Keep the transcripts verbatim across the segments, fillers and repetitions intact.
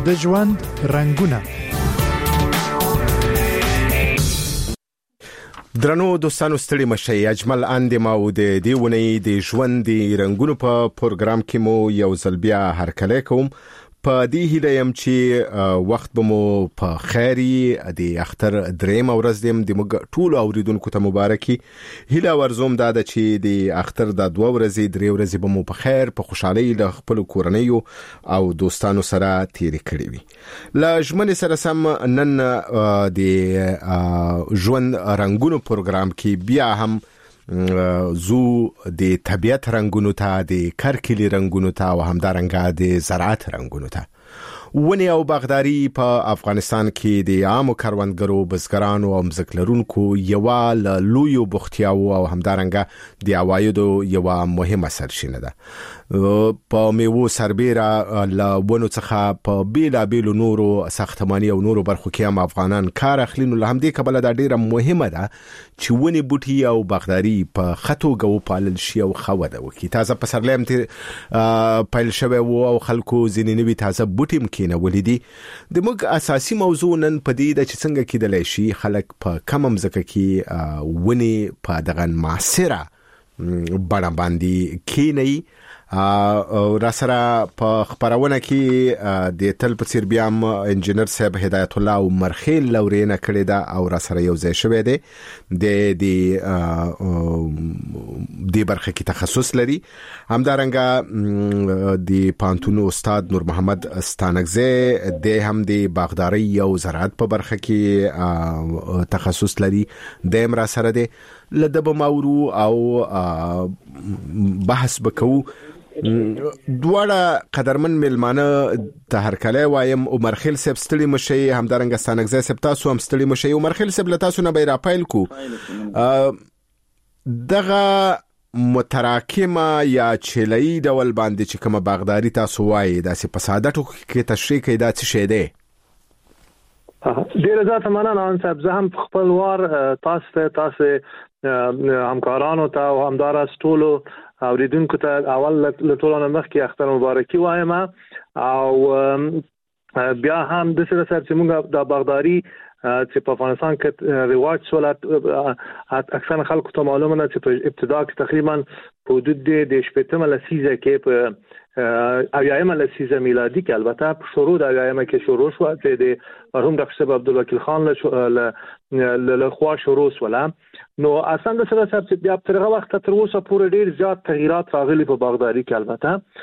د ژوند رنگونه. درنو دوستانو ستړي مشي اجمل اندما او د دیونې د ژوند د رنگونو په پروګرام کې مو یو ځل بیا هرکلی کوم. په دې هیله يم چې وخت به مو په خیري د اختر دریم ورځ دیم د موږ ټول اوریدونکو ته مبارکي. هیله ورزوم دا ده چې د اختر د دوه ورځې درې ورځې به مو په خیر په خوشحالي له خپل کورنیو او دوستانو سره تیر کړی وي. له ژمنې سره سم نن د ژوند رنگونو پروګرام کې بیا هم زو د طبيعت رنگونو ته، د کرکلی رنگونو ته او همدارنګه د زراعت رنگونو ته. ونی او باغداري په افغانستان کې د عامو کروندګرو، بزګرانو او مزکلرونکو یو لوی بوختیاو او همدارنګه د عوایدو یو مهمه سرچینه ده. په میوو سربېره له ونو څخه په بیلا بیلو نورو ساختماني او نورو برخو کې هم افغانان کار اخلي. نو له همدې کبله دا ډیره مهمه ده چې ونی بوټي او باغداري په خطو غو پالل شي او خوده وکي. تازه په سرلیم ته پایل شوی وو او خلکو ځینې نوي تازه بوټي مکینه ولیدي. د موږ اساسي موضوع نن په دې د چې څنګه کېدلی شي خلک په کم مځکه کې ونی په دغه معاصره بڼه باندې کینی. را سره په خبرونه کې د تل په څیر بیا هم انجنیر صاحب هدایت الله او مرخیل لورینه کړی دا او را سره یو ځای شوی دی. د د برخه کې تخصص لري. همدارنګه د پانتونو استاد نور محمد ستانکزی د هم د باغداري او زراعت په برخه کې تخصص لري. د را سره دی لدب ماورو او بحث بکو. دواړه قدرمن ملمانه ته هرکلی وایم. عمر خیل صاحب ستړي مشي، همدارنګه ستانکزی صاحب تاسو هم ستړي مشي. عمر خیل صاحب له تاسو نه به راپیل کو دغه متراکمه یا چلئی ډول باندې چې کومه باغداري تاسو وایي داسې په ساده ټکو کې تشریح کړئ دا څه شی دی؟ ډیره زیاته مننه ان صاحب. زه هم خپل وار تاسو ته تاسو همکارانو ته او همدارس ټولو اوریدونکو ته اول له ټولو نه مخکې اختر مبارکي وایم. او بیا هم د سره سره چې موږ د باغداري چې په افغانستان کې رواج سولات اکثر خلکو ته معلومه ده چې په ابتدا کې تقریبا په حدود د شپږمه لسیزه کې په اویایمه لسیزه میلادي کې البته شروع د اویایمه کې شروع شو چې د مرحوم ډاکټر صاحب عبدالوکیل خان له له خوا شروع ولا. نو اساسا د سره سره بیا په هغه وخت تر اوسه پورې ډیر زیات تغیرات راغلي په باغداري کې. البته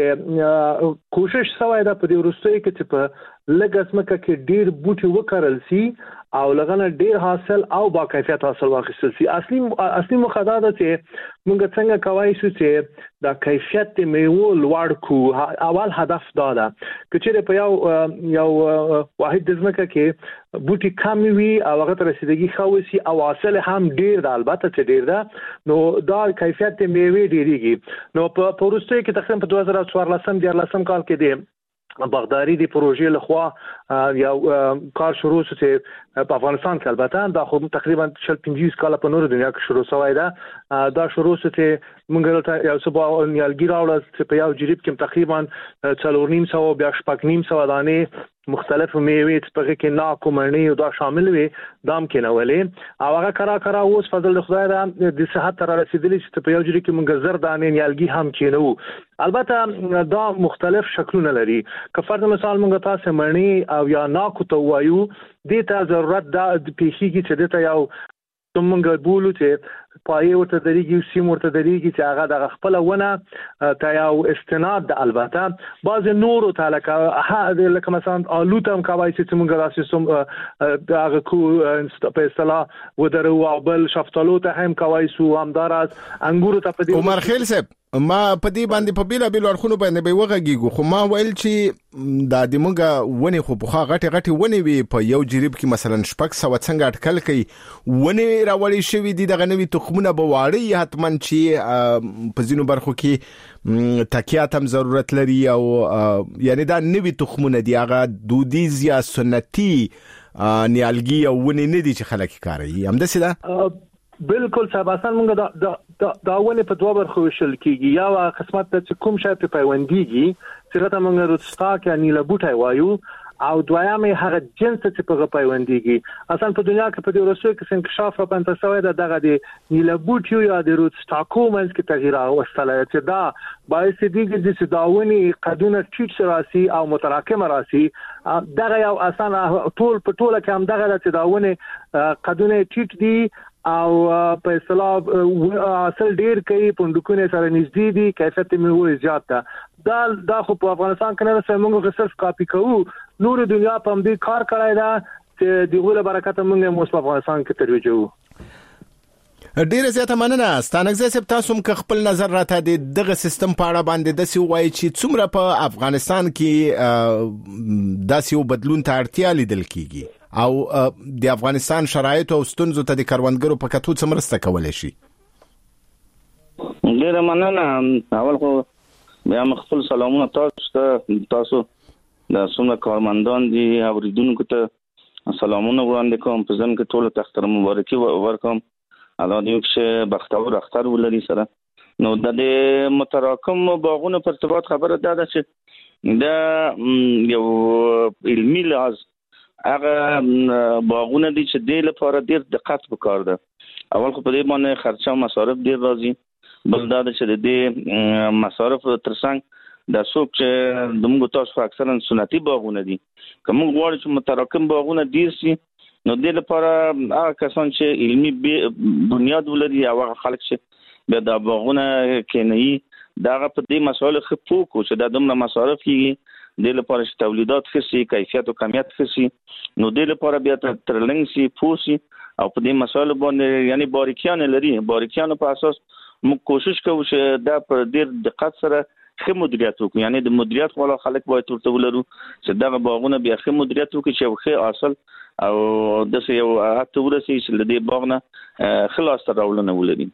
چې کوشش شوی ده په دې وروستیو کې چې په لږ ځمکه کې ډیر بوټي وکرل سي او لغنه ډیر حاصل او با کیفیت حاصل واخیستل سي. اصلي اصلي مخدا ده چې موږ څنګه کوای شو چې د کیفیت میوه لوړ کو. اول هدف دا ده چې په یو یو واحد ځمکه کې بوټي کم وي او هغه ته رسیدګي خو او حاصل هم ډیر ده. البته چې ډیر ده نو دا کیفیت میوه ډیریږي. نو په پروسته کې تقریبا په دوه زره څوارلسم دیارلسم کال کې دی باغداري دی پروژې لخوا یو کار شروع شو چې په افغانستان کې البته دا خو تقریبا شل پنځه کال په نور دنیا کې شروع شوی ده. دا شروع شو چې موږ ته یو څه په نیالګي راوړل چې په یو جریب کې تقریبا څلور نیم سو بیا شپږ نیم سو دانې مختلف میوې په کې نا کومړنی او دا شامل وي دام کې نه ولې او هغه کرا کرا اوس فضل خدای دا د صحت تر رسیدلی چې په یو جری کې موږ زر دانې نیالګي هم کینو. البته دا مختلف شکلونه لري. که فرض مثال موږ تاسو مړنی او یا نا کو تو وایو د ته ضرورت دا پیخي چې د ته یو څنګه بولو چې پای ورته درېږي سیم ورته درېږي چې هغه د خپل ونه ته یو استناد د البته بعض نورو تعلق ها لکه مثلا الوتم کوي چې موږ راسي د هغه کو په اصطلاح ودرو او بل شفتالو ته هم کوي سو همدارات انګورو ته په دې. عمر خیل صاحب ما په دې باندې په بیلا بیل ورخونو باندې به وغږیږو خو ما ویل چې دا د موږ ونی خو په غټي غټي ونی وي په یو جریب کې مثلا شپږ سو څنګه اٹکل کوي ونی راوړی شوی دي دغه نوی تخمونه به واړی حتمن چې په ځینو برخو کې تکیات هم ضرورت لري او یعنی دا نوی تخمونه دي هغه دودیز یا سنتي نیالګي او ونی نه دي چې خلک کاروي. هم دسه ده بالکل صاحب اصلا موږ دا دا داونه په دوه برخو وشل کیږي یا قسمت ته کوم شی په پیوندېږي چې راته موږ روتسټا کې نیله بوټي وایو او دویامه هغه جنس چې په پیوندېږي اصلا په دنیا کې په دې ورسوي کې انکشاف را پنځه سوه د دغه د نیله بوټي یا د روتسټاکو منځ کې تغییر راوستل چې دا باعث دیږي چې داونی قدونه ټیټ راسي او متراکم راسي دغه یو اسانه ټول په ټوله کې هم دغه چې داونه قدونه ټیټ دي او په اصطلاح اصل ډیر کوي پوندکونه سره نږدې دي کیفیت میوه زیات ده دا دا خو په افغانستان کې نه سمونږ ریسرچ کاپی کوو نور دنیا په دې کار کړای دا چې دغه له برکت موږ مو په افغانستان کې ترویج وو ډیر زیاته مننه ستانګزه سپ تاسو هم خپل نظر راته د دغه سیستم په اړه باندې د سی وای چې څومره په افغانستان کې داسې بدلون ته اړتیا لیدل کیږي او د افغانستان شرایط او ستونزو ته د کروندګرو په کتو څه مرسته کولای شي. ډیر مننه. اول خو بیا خپل سلامونه تاسو ته تاسو د څومره کارمندان دي اوریدونکو ته سلامونه وړاندې کوم په ځن کې ټول تختر مبارکي ورکوم الله دې وکړي بختور اختر ولري سره. نو د متراکم باغونو په ارتباط خبره ده چې دا یو علمي لحاظ هغه باغونه دي چې د لپاره ډیر دقت وکړ ده. اول خو په دې باندې خرچه مصارف ډیر راځي بل دا چې د مصارف ترڅنګ د څوک چې دموږ تاسو اکثرا سنتي باغونه دي کوم غواړي چې متراکم باغونه ډیر شي نو د لپاره هغه کسان چې علمي بنیاد ولري او هغه خلک چې د باغونه کینی داغه په دې مسایل خپو کو چې د دومره مصارف کیږي د لپاره چې تولیدات خسي کیفیت او کمیت خسي نو د لپاره بیا ترلنګ سي پوسي او په دې مسایل باندې یعنی باریکیان لري باریکیان په اساس موږ کوشش کوو چې دا په ډیر دقت سره ښه مدیریت وکړو یعنی د مدیریت والا خلک باید ورته ولرو چې دا باغونه بیا ښه مدیریت وکړي چې ښه حاصل او د څه یو هڅه ورسي چې د دې باغونه خلاص تر راولنه ولري.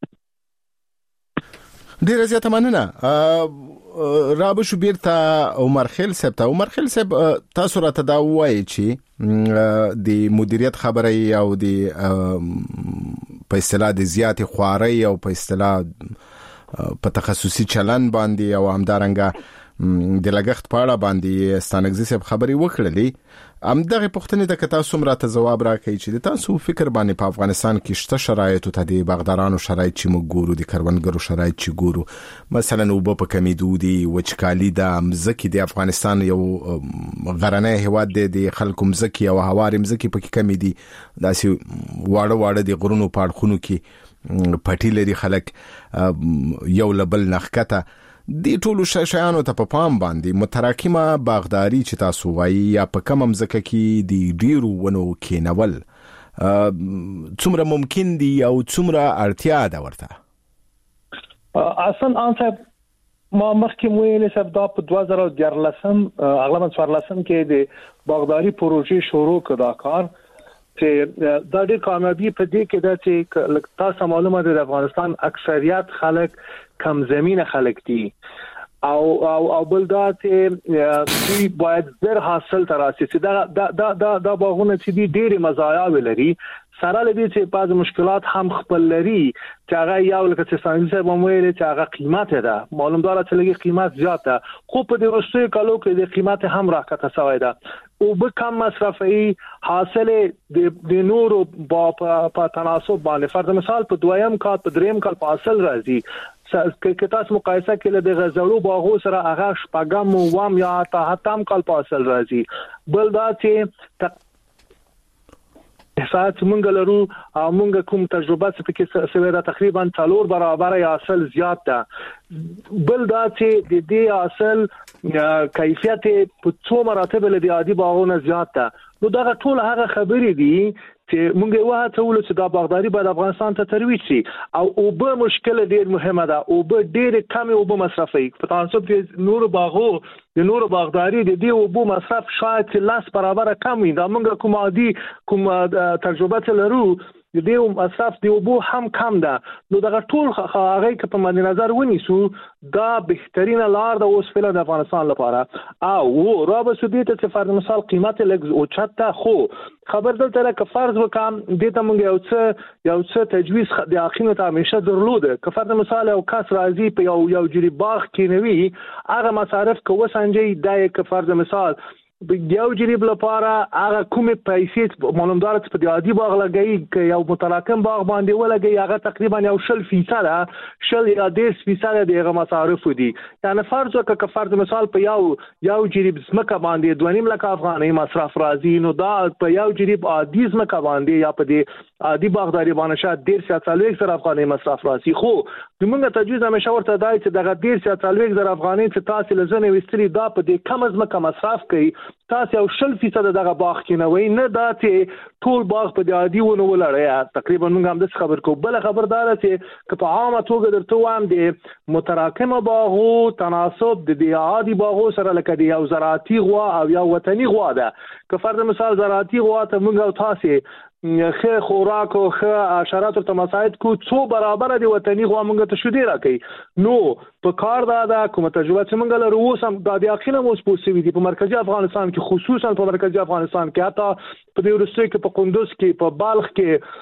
ډیر زیاته مننه. رابه شو بیرته عمر خیل صاحب ته عمر خیل صاحب تاسو راته دا وایي چې د مدیریت خبره او د په اصطلاح د زیات خواري او په اصطلاح په تخصصي چلن باندې او همدارنګه د لګښت په اړه باندې ستانګزي صاحب خبري وکړلې ام دغه پوښتنې ته تاسو مراته جواب راکړئ چې تاسو فکر باندې په افغانستان کې شته شرایط ته د باغدارانو شرایط چې موږ ګورو د کروندګرو شرایط چې ګورو مثلا وب په کمیدو دي وچکالي د مزکی د افغانستان یو غرنۍ هواد دی د خلکو مزکی او هواري مزکی په کې کمی دي داسې واړه واړه د غرونو پاړخونو کې پټی لري خلک یو لبل نخکته دی ټولو شایانو ته په پام باندې متراکمه باغداري چې تاسو وایي یا په کم مزکه کې دی ډیرو ونو کېنول څومره ممکن دی او څومره اړتیا ده ورته؟ اصلا انته ما مخکې ویلې چې دا په دوه زره دیارلسم اغلبا څوارلسم کې د باغداري پروژې شروع کړ دا کار چې دا ډېر کامیابی په دې کې ده چې تاسو معلومه ده د افغانستان اکثریت خلک کم زمینه خلک دي او او او بل دا چې دوی باید زر حاصل تراسي چې دا دا دا دا باغونه چې دي ډېر مزایا ولري سره لدی چې بعض مشکلات هم خپل لري چې هغه یو لکه چې څنګه صاحب مویل چې هغه قیمت ده معلوم دار چې لګي قیمت زیات ده خو په دې وروستي کالو کې د قیمت هم راکته شوی ده او به کم مصرفي حاصل د نورو په تناسب باندې فرض مثال په دویم کال په دریم کال په حاصل راځي که تاسو مقایسه کړئ د غزړو باغو سره هغه شپږم وام یا تهتم کال په حاصل راځي بل دا چې احساس مونږ لرو او مونږ کوم تجربه څه کې سوي تقریبا څلور برابر یا اصل زیات ده بل دا چې د دې اصل کیفیت په څو مراتب له عادي باغونو زیات ده نو دا ټول هغه خبرې دي چې مونږ واه ته ول چې دا باغداري باید افغانستان ته ترویج شي او او به مشکل ډیر مهمه ده او به ډیر کم او به مصرفي په تناسب کې نور باغو د نور باغداري د دې او به مصرف شاید لاس برابر کم وي دا مونږ کوم عادي کوم تجربه لرو د دې مصرف دی وبو هم کم ده. نو دغه ټول هغه که په مد نظر ونیسو دا بهترینه لار ده اوس فعلا د افغانستان لپاره. او رابطه سودی ته فرض مثال قیمت لګ او چاته خو خبر دلته را که فرض وکم د ته مونږ یو څه یو څه تجویز د اخینو ته همیشه درلوده. که فرض مثال او کس راځي په یو یو جری باغ کې نوي هغه مصارف که وسنجي دای که فرض مثال یو جریب لپاره هغه کومه پیسې معلومدار چې په دیادی باغ لګي که یو متراکم باغ باندې ولګي هغه تقریبا یو شل فیصد شل یا دېرش فیصد دغه مصارف دي. یعنی فرض وکړه که فرض مثال په یو یو جریب زمکه باندې دوه نیم لک افغانۍ مصرف راځي نو دا په یو جریب عادي زمکه باندې یا په دې عادي باغداري باندې شاید ډېر یا څلوېښت زره افغانۍ مصرف راځي. خو زموږ تجویز همیشه ورته دی چې دغه ډېر یا څلوېښت زره افغانۍ چې تاسو له ځنې ویستلي دا په دې کم زمکه مصرف کوي تاسو یو شل فیصد دغه باغ کې نه وای نه دا چې ټول باغ په عادي ونه ولړی. تقریبا موږ هم د خبر کو بل خبردار چې که په عامه توګه درته وایم د متراکمه باغو تناسب د دې عادي باغو سره لکه د یو زراعتي غوا او یو وطني غوا ده. که فرض مثال زراعتي غوا ته موږ او تاسو خه خوراک او خه حشرات ته مساعد کو څو برابر دي وطني غوا موږ ته شو دی راکې. نو په کار دا دا کومه تجربه چې موږ له روس هم د اخینه مو سپوسوي دي په مرکزی افغانستان کې خصوصا په مرکزی افغانستان کې حتی په دې ورسته کې په قندوز کې په بالغ کې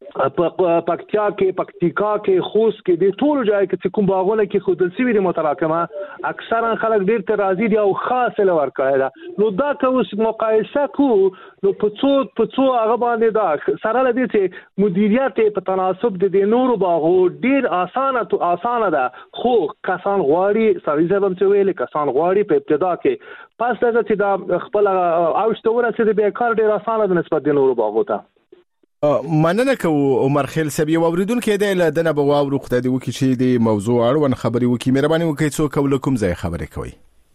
په پکتیا کې پکتیکا کې خوست کې د ټول ځای کې کوم باغونه کې خودل سوي دي متراکمه اکثرا خلک ډیر ته راضي دي او خاص له ورکړه ده. نو دا که اوس مقایسه کو نو په څو په څو هغه باندې دا سره لدی چې مدیریت په تناسب د نورو باغو ډیر اسانه تو اسانه ده. خو کسان غواړي سړي زبم چې ویل کسان غواړي په ابتدا کې پس دا چې دا خپل اوشتوره چې د بیکار ډیر اسانه د نسبت د نورو باغو ته. مننه کوو عمر خیل سبي اوریدونکو د له دنه بواورو خدای دی وکي چې د موضوع اړوند خبري وکي مهرباني وکړئ څو کوم ځای خبرې کوي.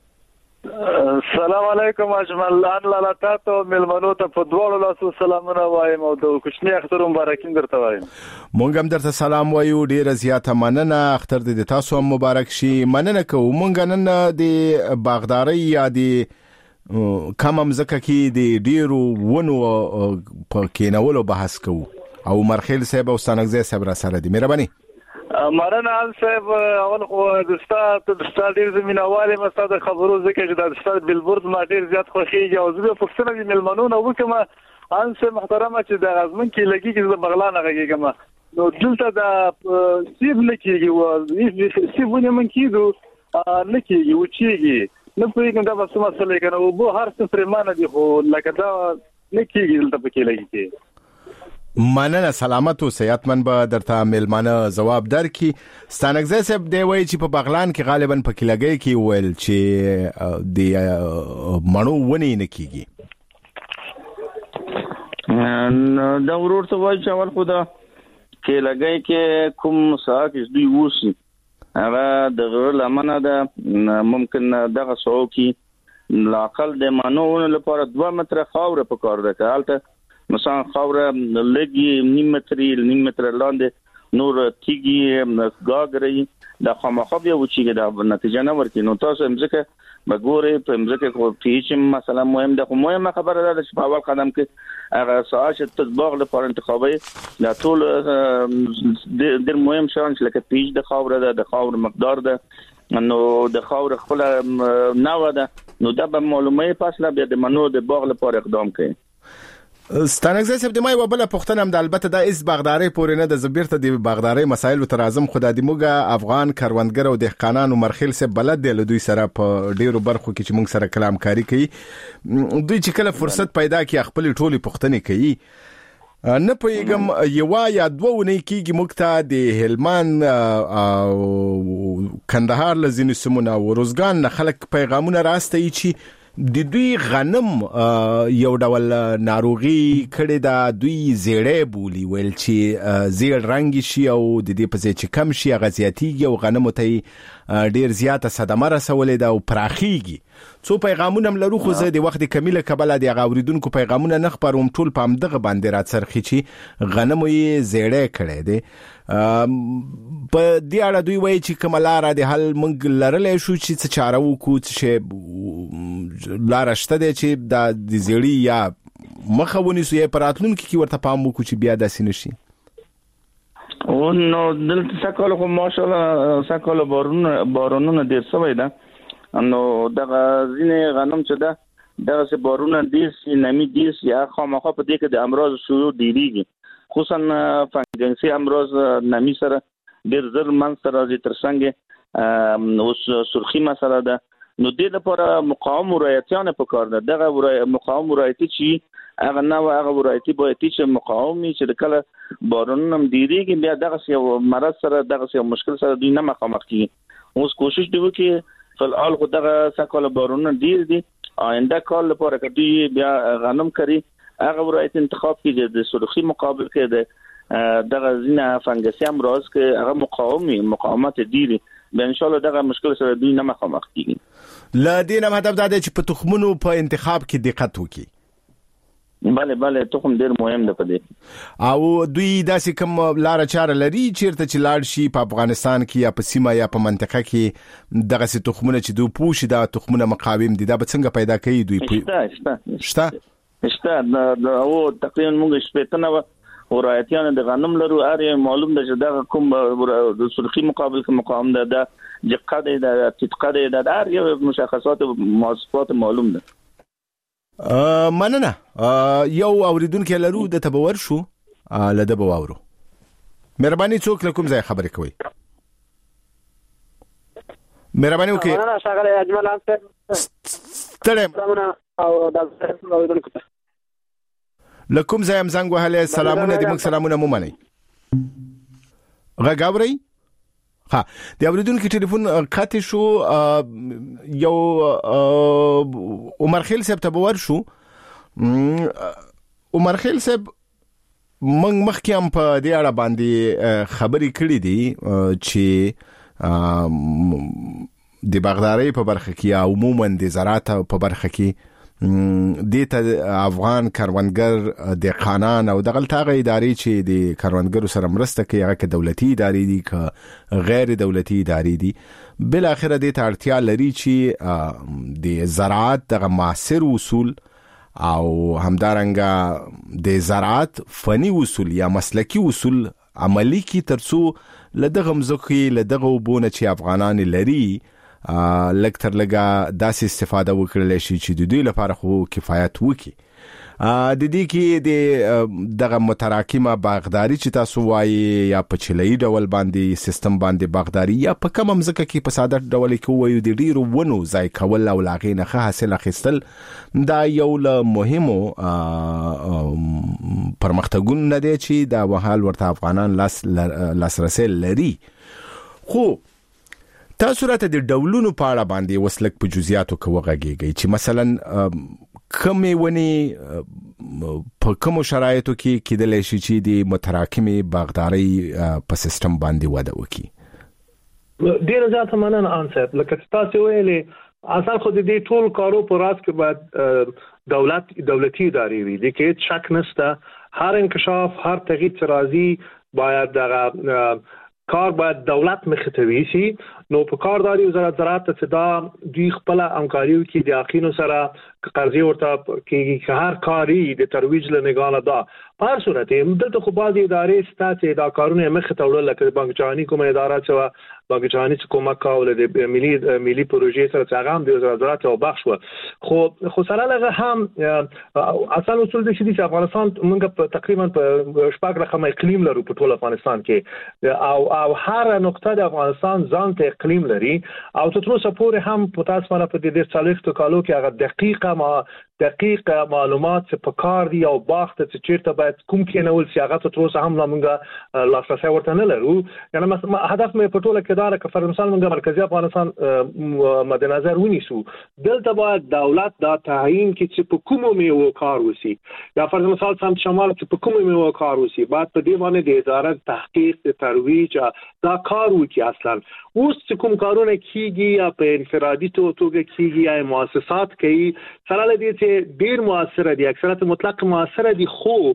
السلام علیکم اجمل ان لالاتاتو ملمنو ته په دوړو لاسو سلامونه وایم او د کوچنی اختر مبارکین درته وایم. مونږ هم درته سلام وایو ډیره زیاته مننه اختر دې تاسو هم مبارک شي. مننه کوو مونږ نن د باغداري یا د کم مزکه کې د ډیرو ونو په کېنولو بحث کوو او مرخیل صاحب او ستانګزی صاحب را سره دي. مهرباني. مرنه ان صاحب اول خو د استاد د استاد ډیر زمينواله مستاد خبرو ځکه چې د استاد بلبورد ما ډیر زیات خوښیږي او زه په فکر کې ملمنونه وکم ان صاحب محترمه چې د غزمن کې لګي چې د بغلان غږیږم نو دلته د سیب لکېږي او سیبونه من کېدو لکېږي او چېږي نه پوهیږم دا څه مسله کنه او به هر څه پرمانه دي خو لکه دا نه کېږي دلته پکې لګي. مننه سلامت او صحتمن به درته ملمانه جواب درکې. ستانګزی صاحب دی وایي چې په بغلان کې غالبا پکې لګي کې ویل چې د مڼو ونې نه کېږي. دا ورور څه وایي چې اول خو دا کې لګي کې کوم ساعت دوی ووسی هغه د غیر لمنه ده ممکن دغه سو کې لاقل د مانو لپاره دوه متره خاور په کار ده کالته مثلا خاور لګي نیم متري نیم متر لاندې نور تیږي غاګري د خامخوب یو چې دا نتیجه نه ورکې. نو تاسو همزکه بګورې په همزکه خو هیڅ مثلا مهم ده خو مهمه خبره ده چې په اول قدم کې هغه ساعت تطبیق لپاره انتخابي دا ټول ډېر مهم شان چې لکه پیج د خاور ده د خاور مقدار ده نو د خاور خپل نو ده نو دا به معلومه فاصله به د منو د باغ لپاره اقدام کوي. ستانګزی صاحب د مای وبله پښتنه هم د البته د اس باغداري پورې نه د زبیرته د باغداري مسایل تر اعظم خدای دی موږ افغان کاروندګر او دهقانانو مرخیل صاحب بلد دی له دوی سره په ډیرو برخو کې چې موږ سره کلام کاری کوي. دوی چې کله فرصت پیدا کړي خپل ټولي پښتنه کوي نه پېګم یو یا دوه ونې کېږي موږ ته د هلمند او کندهار لزین سمونه او روزګان نه خلک پیغامونه راستي چې د دوی غنم یو ډول ناروغي کړي دا دوی زیړې بولی ویل چې زیړ رنگ شي او د دې په ځای چې کم شي غزياتيږي او غنم ته ډیر زیاته صدمه رسولې ده او پراخيږي. څو پیغامونه هم لرو خو زه د وخت کمیله کبل د غوریدونکو پیغامونه نه خبروم ټول پام دغه باندې راڅرخي چې غنم یې زیړې کړي دي. په دې اړه دوی وایي چې کوملاره د حل منګ لرلې شو چې چاره وکړو چې لار شته چې د زیړی یا مخه ونیسو یا پراتلونکو کې ورته پام وکړو چې بیا داسې نشي؟ او نو دلته سکهاله خو ماشاءالله سکهاله بارونونه بارونونه ډېر شوی ده، نو دغه ځینې غنم چې ده دغه سه بارونه ډېر سي نمی ډېر سي هغه خامخا په دې کې د امراض شروع ډېریږي، خصوصا فنګنسي امراض نمی سره ډېر زر من سره د ترڅنګ اوس سرخی مسله ده، نو دې لپاره مقاوم ورایتیان په کار ده. دغه مقاوم ورایتی چې هغه نو هغه ورایتي باید چې مقاومي چې د کله بارونونه ډیریږي بیا دغه یو مرض سره دغه یو مشکل سره دوی نه مخامخ کیږي. اوس کوشش دی وکړي فلال خو دغه سکهاله بارونونه ډیر دي، آینده کال لپاره که دوی بیا غنم کړي هغه ورایت انتخاب کړي د سرخی مقابل کې د دغه زینه فنګسي امراض کې هغه مقاومي مقاومت ډیری به ان شاء الله دغه مشکل سره دوی نه مخامخ کیږي. لا دینه هدف دا دی چې په تخمونو په انتخاب کې دقت وکړي. بله بله تخم ډیر مهم دی په دې، او دوی داسې کوم لار چاره لري چیرته چې لاړ شي په افغانستان کې یا په سیمه یا په منطقه کې دغه سي تخمونه چې دوی پوښي دا تخمونه مقاوم دي دا به څنګه پیدا کوي دوی؟ شته شته شته شته او تقریبا موږ شپږ نه ورایتیان د غنم لرو اړ معلوم ده چې دا کوم د سرخی مقابل کې مقاوم ده د دقه ده د تدقه ده د هر یو مشخصات مواصفات معلوم ده. ا مننه یو اوریدونکو لرو د تبور شو لده بواورو مهرباني څوک لکم ځای خبرې کوي؟ مهرباني وکړئ. مننه ښاغلی اجمل انصر ستړم او د اوریدونکو لکم ځای هم زنګ وهله سلامونه دې موږ سلامونه مو منئ غاګاوري. ها د اوریدونکو ټلیفون قطع شو، یو عمر خیل صاحب تبور شو. عمر خیل صاحب موږ مخکې هم په دې اړه باندې خبرې کړې دي چې د باغدارۍ په برخه کې او عموما د زراعت په برخه کې د ته افغان کاروانګر د قانون او د غلطاغه ادارې چې د کاروانګرو سره مرسته کوي هغه دولتي ادارې دي که غیر دولتي ادارې دي، بل اخر د ته اړتیا لري چې د زراعت د معاصر اصول او همدارنګه د زراعت فني اصول یا مسلکی اصول عملی کی ترڅو لدغه مزخي لدغه وبونه چې افغانان لري لکتر لګه داسې استفاده وکړل شي چې د دوی لپاره خو کفایت وکړي. د دې کې د دغه متراکمه باغداري چې تاسو وایي یا په چله‌ای ډول باندې سیستم باندې باغداري یا په کوم مزکه کې په ساده ډول کې وایو د ډیرو ونو ځای کول او لاغې نه حاصل اخیستل دا یو له مهمو پرمختګونو نه دی چې دا وحال ورته افغانان لاس لاسرسي لري. خو تاسو راته د ډولونو په اړه باندې وسلک په جزئیاتو کې وغږیږئ چې مثلا کومې ونې په کومو شرایطو کې کېدلی شي چې د متراکمې باغدارۍ په سیستم باندې وده وکړي؟ ډېره زیاته مننه انصر. لکه تاسو ویلې اصل خو د دې ټول کارو په راز کې باید دولت دولتي ادارې وي، د کې شک نشته. هر انکشاف هر تغییر چې راځي باید دغه کار باید دولت مخته ویسي. نو په کارداري وزارت زراعت ته دا دوی خپل همکاري کوي د اخینو سره قرضې ورته کې که هر کاری د ترویج لنګاله دا په هر صورت دلته خو بعضې ادارې ستاسې دا کارونه مخته وړل لکه بانک جهاني کومه اداره چې بانک جهاني چې کومک کاوله د ملي ملي پروژې سره چې هغه هم د وزارت زراعت او بخش و خو خو سره لغه هم اصل اصول د شدي چې افغانستان موږ تقریبا په شپږ رقم اقلیم لرو په ټول افغانستان کې او او هر نقطه د افغانستان ځان ته اقلیم لري او تر اوسه پورې هم په تاسو باندې په دې څلوېښتو کالو کې هغه دقیقه ما دقیق معلومات چې په کار دي او باغ ته چې چیرته باید کوم کې نول چې هغه تر اوسه هم موږ لاسرسي ورته نه لرو. یعنی هدف مې په ټوله کې دا لکه فر مثال موږ مرکزی افغانستان مد نظر ونیسو دلته باید دولت دا تعیین کې چې په کومو میوو کار وسی یا فر مثال سم شمال چې په کومو میوو کار وسی بعد په دې باندې د اداره تحقیق ترویج دا کار وکي. اصلا اوس چې کوم کارونه کیږي یا په انفرادي توګه کیږي یا مؤسسات کوي سره لدی چې ډیر موثر دي اکثریت مطلق موثر دي خو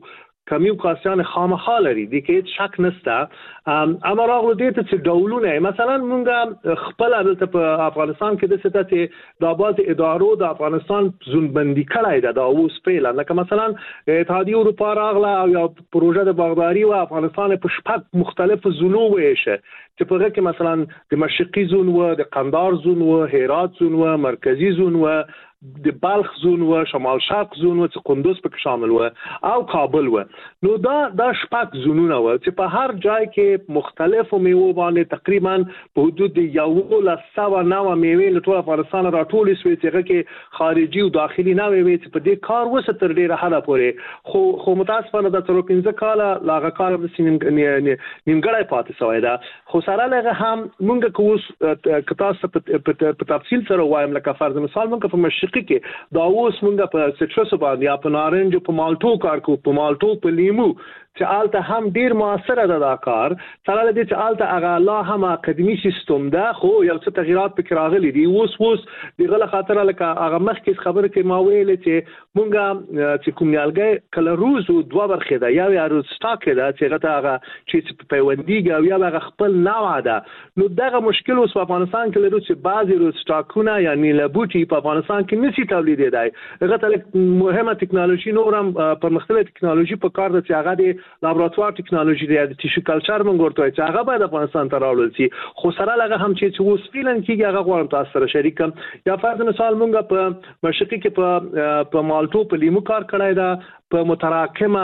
کمی وقاسیان خامخا لري د کې شک نشته اما راغلو دې ته چې ډولونه مثلا مونږ خپل دلته په افغانستان کې د ستاسو د آباد ادارو د افغانستان زونبندي کړای ده دا اوس پیل لکه مثلا اتحادیه اروپا راغله او یا پروژه د باغداري او افغانستان په شپږ مختلف زونو ویشه چې په کې مثلا د مشرقي زون و د قندهار زون و هرات زون و مرکزی زون و د بلخ زون و شمال شرق زون و چې قندوز پکې شامل و او کابل و نو دا دا شپږ زونونه و چې په هر ځای کې مختلفو میوو باندې تقریبا په حدود یو ل سوا نو میوې له ټول افغانستان راټول شوې چې کې خارجي او داخلي نه وي چې په دې کار وسه تر ډیره حدا پورې خو خو متاسفانه د تر پنځه کاله لاغه کار د سینم نیمګړی پاتې شوی دا خو سره لغه هم مونږ کوس کتاب په تفصیل سره وایم لکه فرض مثال مونږ په مشرقي کې دا اوس مونږ په سټرس باندې یا په نارنج په مالټو کار کو په مالټو په لیمو چې آلته هم ډیر موثر ده دا کار سره د دې چې آلته هغه الله هم اکیډمي سیستم ده خو یو څه تغیرات پکې راغلي دي اوس اوس دغه خاطر لکه هغه مخکې خبره کې ما ویل چې مونږه چې کوم نیالګي کله روز او دوه برخه ده یا یو سټاک ده چې هغه هغه چې په پیوندیږي او یا هغه خپل نوع ده نو دغه مشکل اوس په افغانستان کې لري چې بعضي روز سټاکونه یعنی لبوټي په افغانستان کې نشي تولیدېدای هغه ته مهمه ټکنالوژي نورم په مختلفه ټکنالوژي په کار ده چې هغه د لابراتوار ټکنالوژي د ټیشو کلچر مونږ ورته چې هغه باید افغانستان ته راوړل شي خو سره لږه هم چې اوس فیلن کېږي هغه غواړم تاسو سره شریک کم یا فرض مثال مونږ په مشرقي کې په په مالټو په لیمو کار کړای دا په متراکمه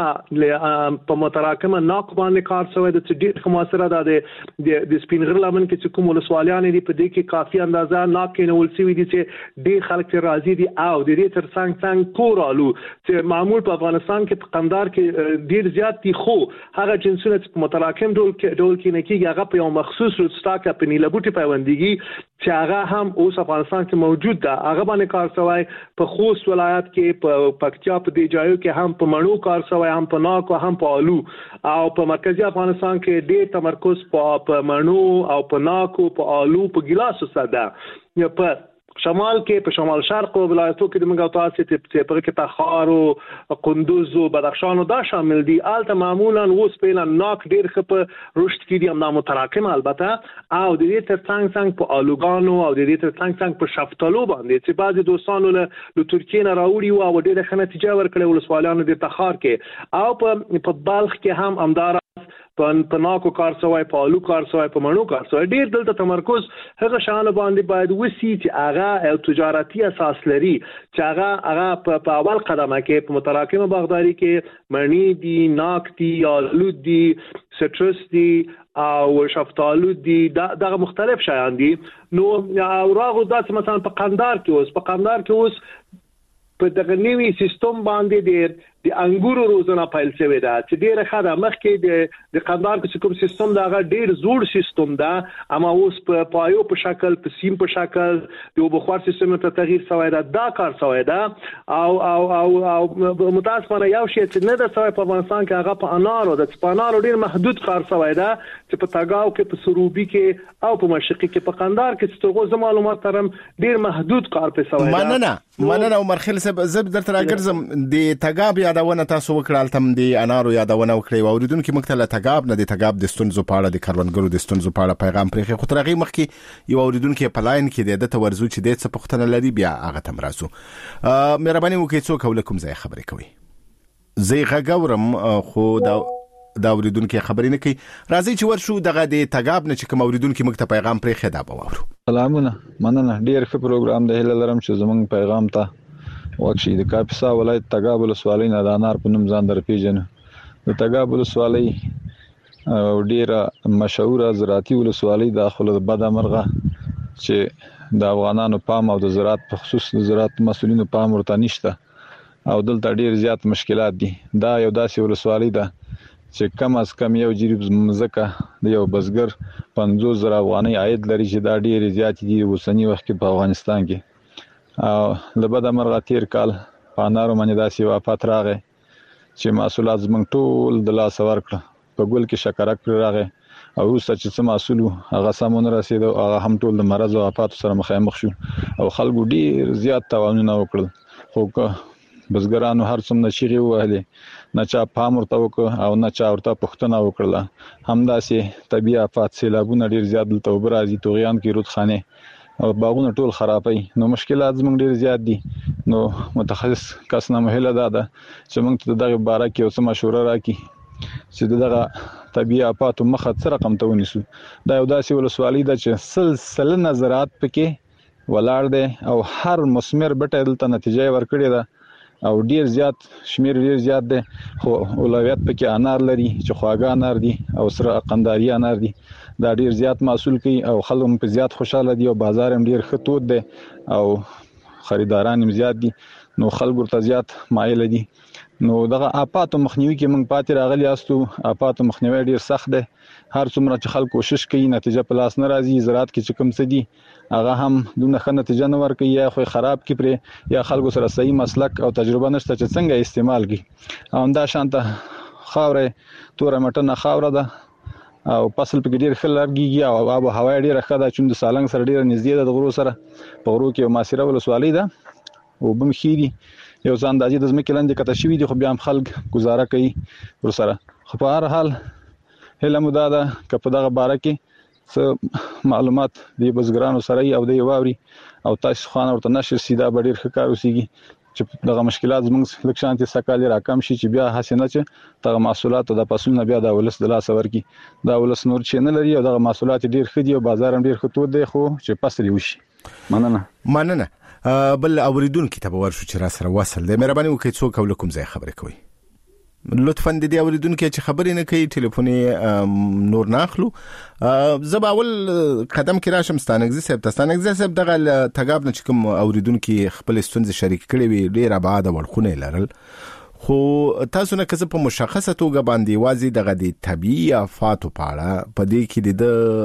په متراکمه ناق باندې کار شوی د ډیر خماسره ده د د سپینغر لمن کې چې کوم ولسوالیان دي په دې کې کافي اندازه ناق کې نو ولسوي دي چې ډیر خلک راضي دي او د دې تر څنګ څنګ کورالو چې معمول په افغانستان کې په قندهار کې ډیر زیات دي خو هغه جنسونه چې متراکم ډول کې ډول کې نه کېږي هغه په یو مخصوص روستاک په نیله بوټي پیوندګي چې هغه هم اوس افغانستان کې موجود ده هغه باندې کار شوی په خوست ولایت کې په پکتیا په دې ځایو کې هم په مڼو کار شوی هم په ناک او هم په آلو او په مرکزی افغانستان کې ډېر تمرکز په مڼو او په ناک او په آلو په ګلاسو سره ده په شمال کې په شمال شرق او ولایتو کې د موږ تاسو ته په کې تخار او قندوز او بدخشان او دا شامل دي آلته معمولا اوس په ناک ډیر خپ رشد کړي هم متراکم البته او د دې تر څنګ څنګ په الوګانو او د دې تر څنګ څنګ په شفتالو باندې چې بعضي دوستانو له ترکیه نه راوړي او ډیره ښه نتیجه ورکړه ولسوالیانو د تخار کې او په په بلخ کې هم امدار په ناکو کار شوی په آلو کار شوی په مڼو کار شوی ډیر دلته تمرکز هغه شان باندې باید وسی چې هغه او تجارتي اساس لري چې هغه هغه په اول قدمه کې په متراکمه باغداري کې مڼې دي ناک دي آلو دي سټرس دي او شفتالو دي دغه مختلف شیان دي نو راغو داسې مثلا په قندهار کې اوس په قندهار کې اوس په دغه نوي سیستم باندې ډیر د انګورو روزنه پیل شوې ده چې ډیره ښه ده مخکې د د قندهار کې کوم سیستم دا هغه ډیر زوړ سیستم ده اما اوس په پایو په شکل په سیم په شکل د بخار سیستم ته تغییر شوی ده دا کار شوی ده او او او او متاسفانه یو شی چې نه ده شوی په افغانستان کې هغه په انارو د په انارو ډیر محدود کار شوی ده چې په تاګاو کې په سروبي کې او په مشرقي کې په قندهار کې چې توغه معلومات ترم ډیر محدود کار په شوی ده مننه مننه عمر خیل صاحب زب درته راګرځم د تاګاب یادونه تاسو وکړل تم د انارو یادونه وکړي او اوریدونکو مختله تاګاب نه د تاګاب د ستونزو په اړه د کاروانګرو د ستونزو په اړه پیغام پرې خو ترغه مخکې یو اوریدونکو په لاین کې د تورزو چې د څه پختنه لري بیا هغه تم راسو مهرباني وکړئ څوک ولکم ځای خبرې کوي زی غاګورم خو دا دا اوریدونکو خبرې نه کوي راځي چې ورشو دغه د تاګاب نه چې کوم اوریدونکو مخ ته پیغام پرې خدا بوورو سلامونه مننه ډیر ښه پروګرام د هله لرم چې زمونږ پیغام ته وکشي د کاپیسا ولایت تاګاب ولسوالۍ نه د انار په نوم ځان در پیژنه د تاګاب ولسوالۍ ډیره مشهوره زراعتي ولسوالۍ داخله د بدامرغه چې د افغانانو پام او د زراعت په خصوص د زراعت مسولینو پام ورته نشته او دلته ډیر زیات مشکلات دي دا یو داسې ولسوالۍ ده چې کم از کم یو جریب مزکه د یو بزګر پنځوس زره افغانۍ عاید لري چې دا ډیر زیات دي وسنی وخت کې په افغانستان کې او لبد مرغه تیر کال په انارو باندې داسې وفات راغی چې محصولات زمنګ ټول د لاس ورکړه په ګل کې شکرک پر راغی او وروسته چې څه محصول هغه سمون رسید او هغه هم ټول د مرض او وفات سره مخامخ شو او خلکو ډیر زیات تاوانونه وکړل خو بزګرانو هر څومره چیغې وهلې نه چا پام ورته وکړ او نه چا ورته پوښتنه وکړه. همداسې طبیعي آفات سیلابونه ډیر زیات دلته اوبه راځي، طغیان کې رودخانې او باغونه ټول خرابوي. نو مشکلات زموږ ډیر زیات دي. نو متخصص کس نه مهله ده ده چې موږ ته دغه باره کې اوس مشوره راکړي چې دغه طبیعي آفاتو مخه څه رقم ته ونیسو. دا یو داسې ولسوالي ده چې سلسله زراعت پکې ولاړ دی او هر مثمر بټه دلته نتیجه ورکړې ده او ډیر زیات شمیر ډیر زیات دی. خو اولویت پکې انار لري چې خواږه انار دي او سره قنداري انار دي. دا ډیر زیات محصول کوي او خلک هم په زیات خوشاله دي او بازار هم ډیر ښه تود دی او خریداران هم زیات دي. نو خلک ورته زیات مایل دي. نو دغه آفاتو مخنیوي کې موږ پاتې راغلي یاستو. آفاتو مخنیوي ډیر سخت دی. هر څومره چې خلک کوشش کوي نتیجه په لاس نه راځي. زراعت کې چې کوم څه دي هغه هم دونه ښه نتیجه نه ورکوي، یا خو خراب کی پرې یا خلکو سره صحیح مسلک او تجربه نشته چې څنګه استعمال کی. او دا شانته خاوره توره مټنه خاوره ده او فصل په ډیر ښه لرګي او آب او هوا ډیره ښه ده چې د سالنګ سره ډیره نږدې ده د غرو سره. په غرو کې ماسیره ولسوالۍ ده او بم خيري یو ځان د اجازه ځمکې لاندې کته شوی دي، خو بیا هم خلک گزاره کوي ور سره. خو په هر حال هله مودا ده چې په دغه باره کې څه معلومات دی بزګرانو سره او دی واوري او تاسو خان ورته نشر سیدا ډیر ښه کار وسیږي چې دغه مشکلات زموږ لک شانتي سکالي راکم شي چې بیا حسنه چې دغه محصولات د فصلونو بیا د ولس د لاس ورکی. دا ولس نور چې نه لري او دغه محصولات ډیر ښه دي او بازار هم ډیر ښه تود دی، خو چې پسري وشي. مننه مننه. بل اوریدونکو ته ورشو چې را سره وصل دی. مهرباني وکړئ څوک او کوم ځای خبرې کوي. لطفاً د دې اوریدونکو چې خبرې نه کوي ټلیفون نور نه اخلو. زب اول قدم کې راشم ستانګزي صاحب ته. ستانګزي صاحب دغه تګاب نه چې کوم اوریدونکو خپل ستونزې شریک کړي وي ډیر آباد ورخونه لرل، خو تاسو نه کزه په مشخصه توګه باندې وازي دغه د طبيعي آفات په اړه په دې کې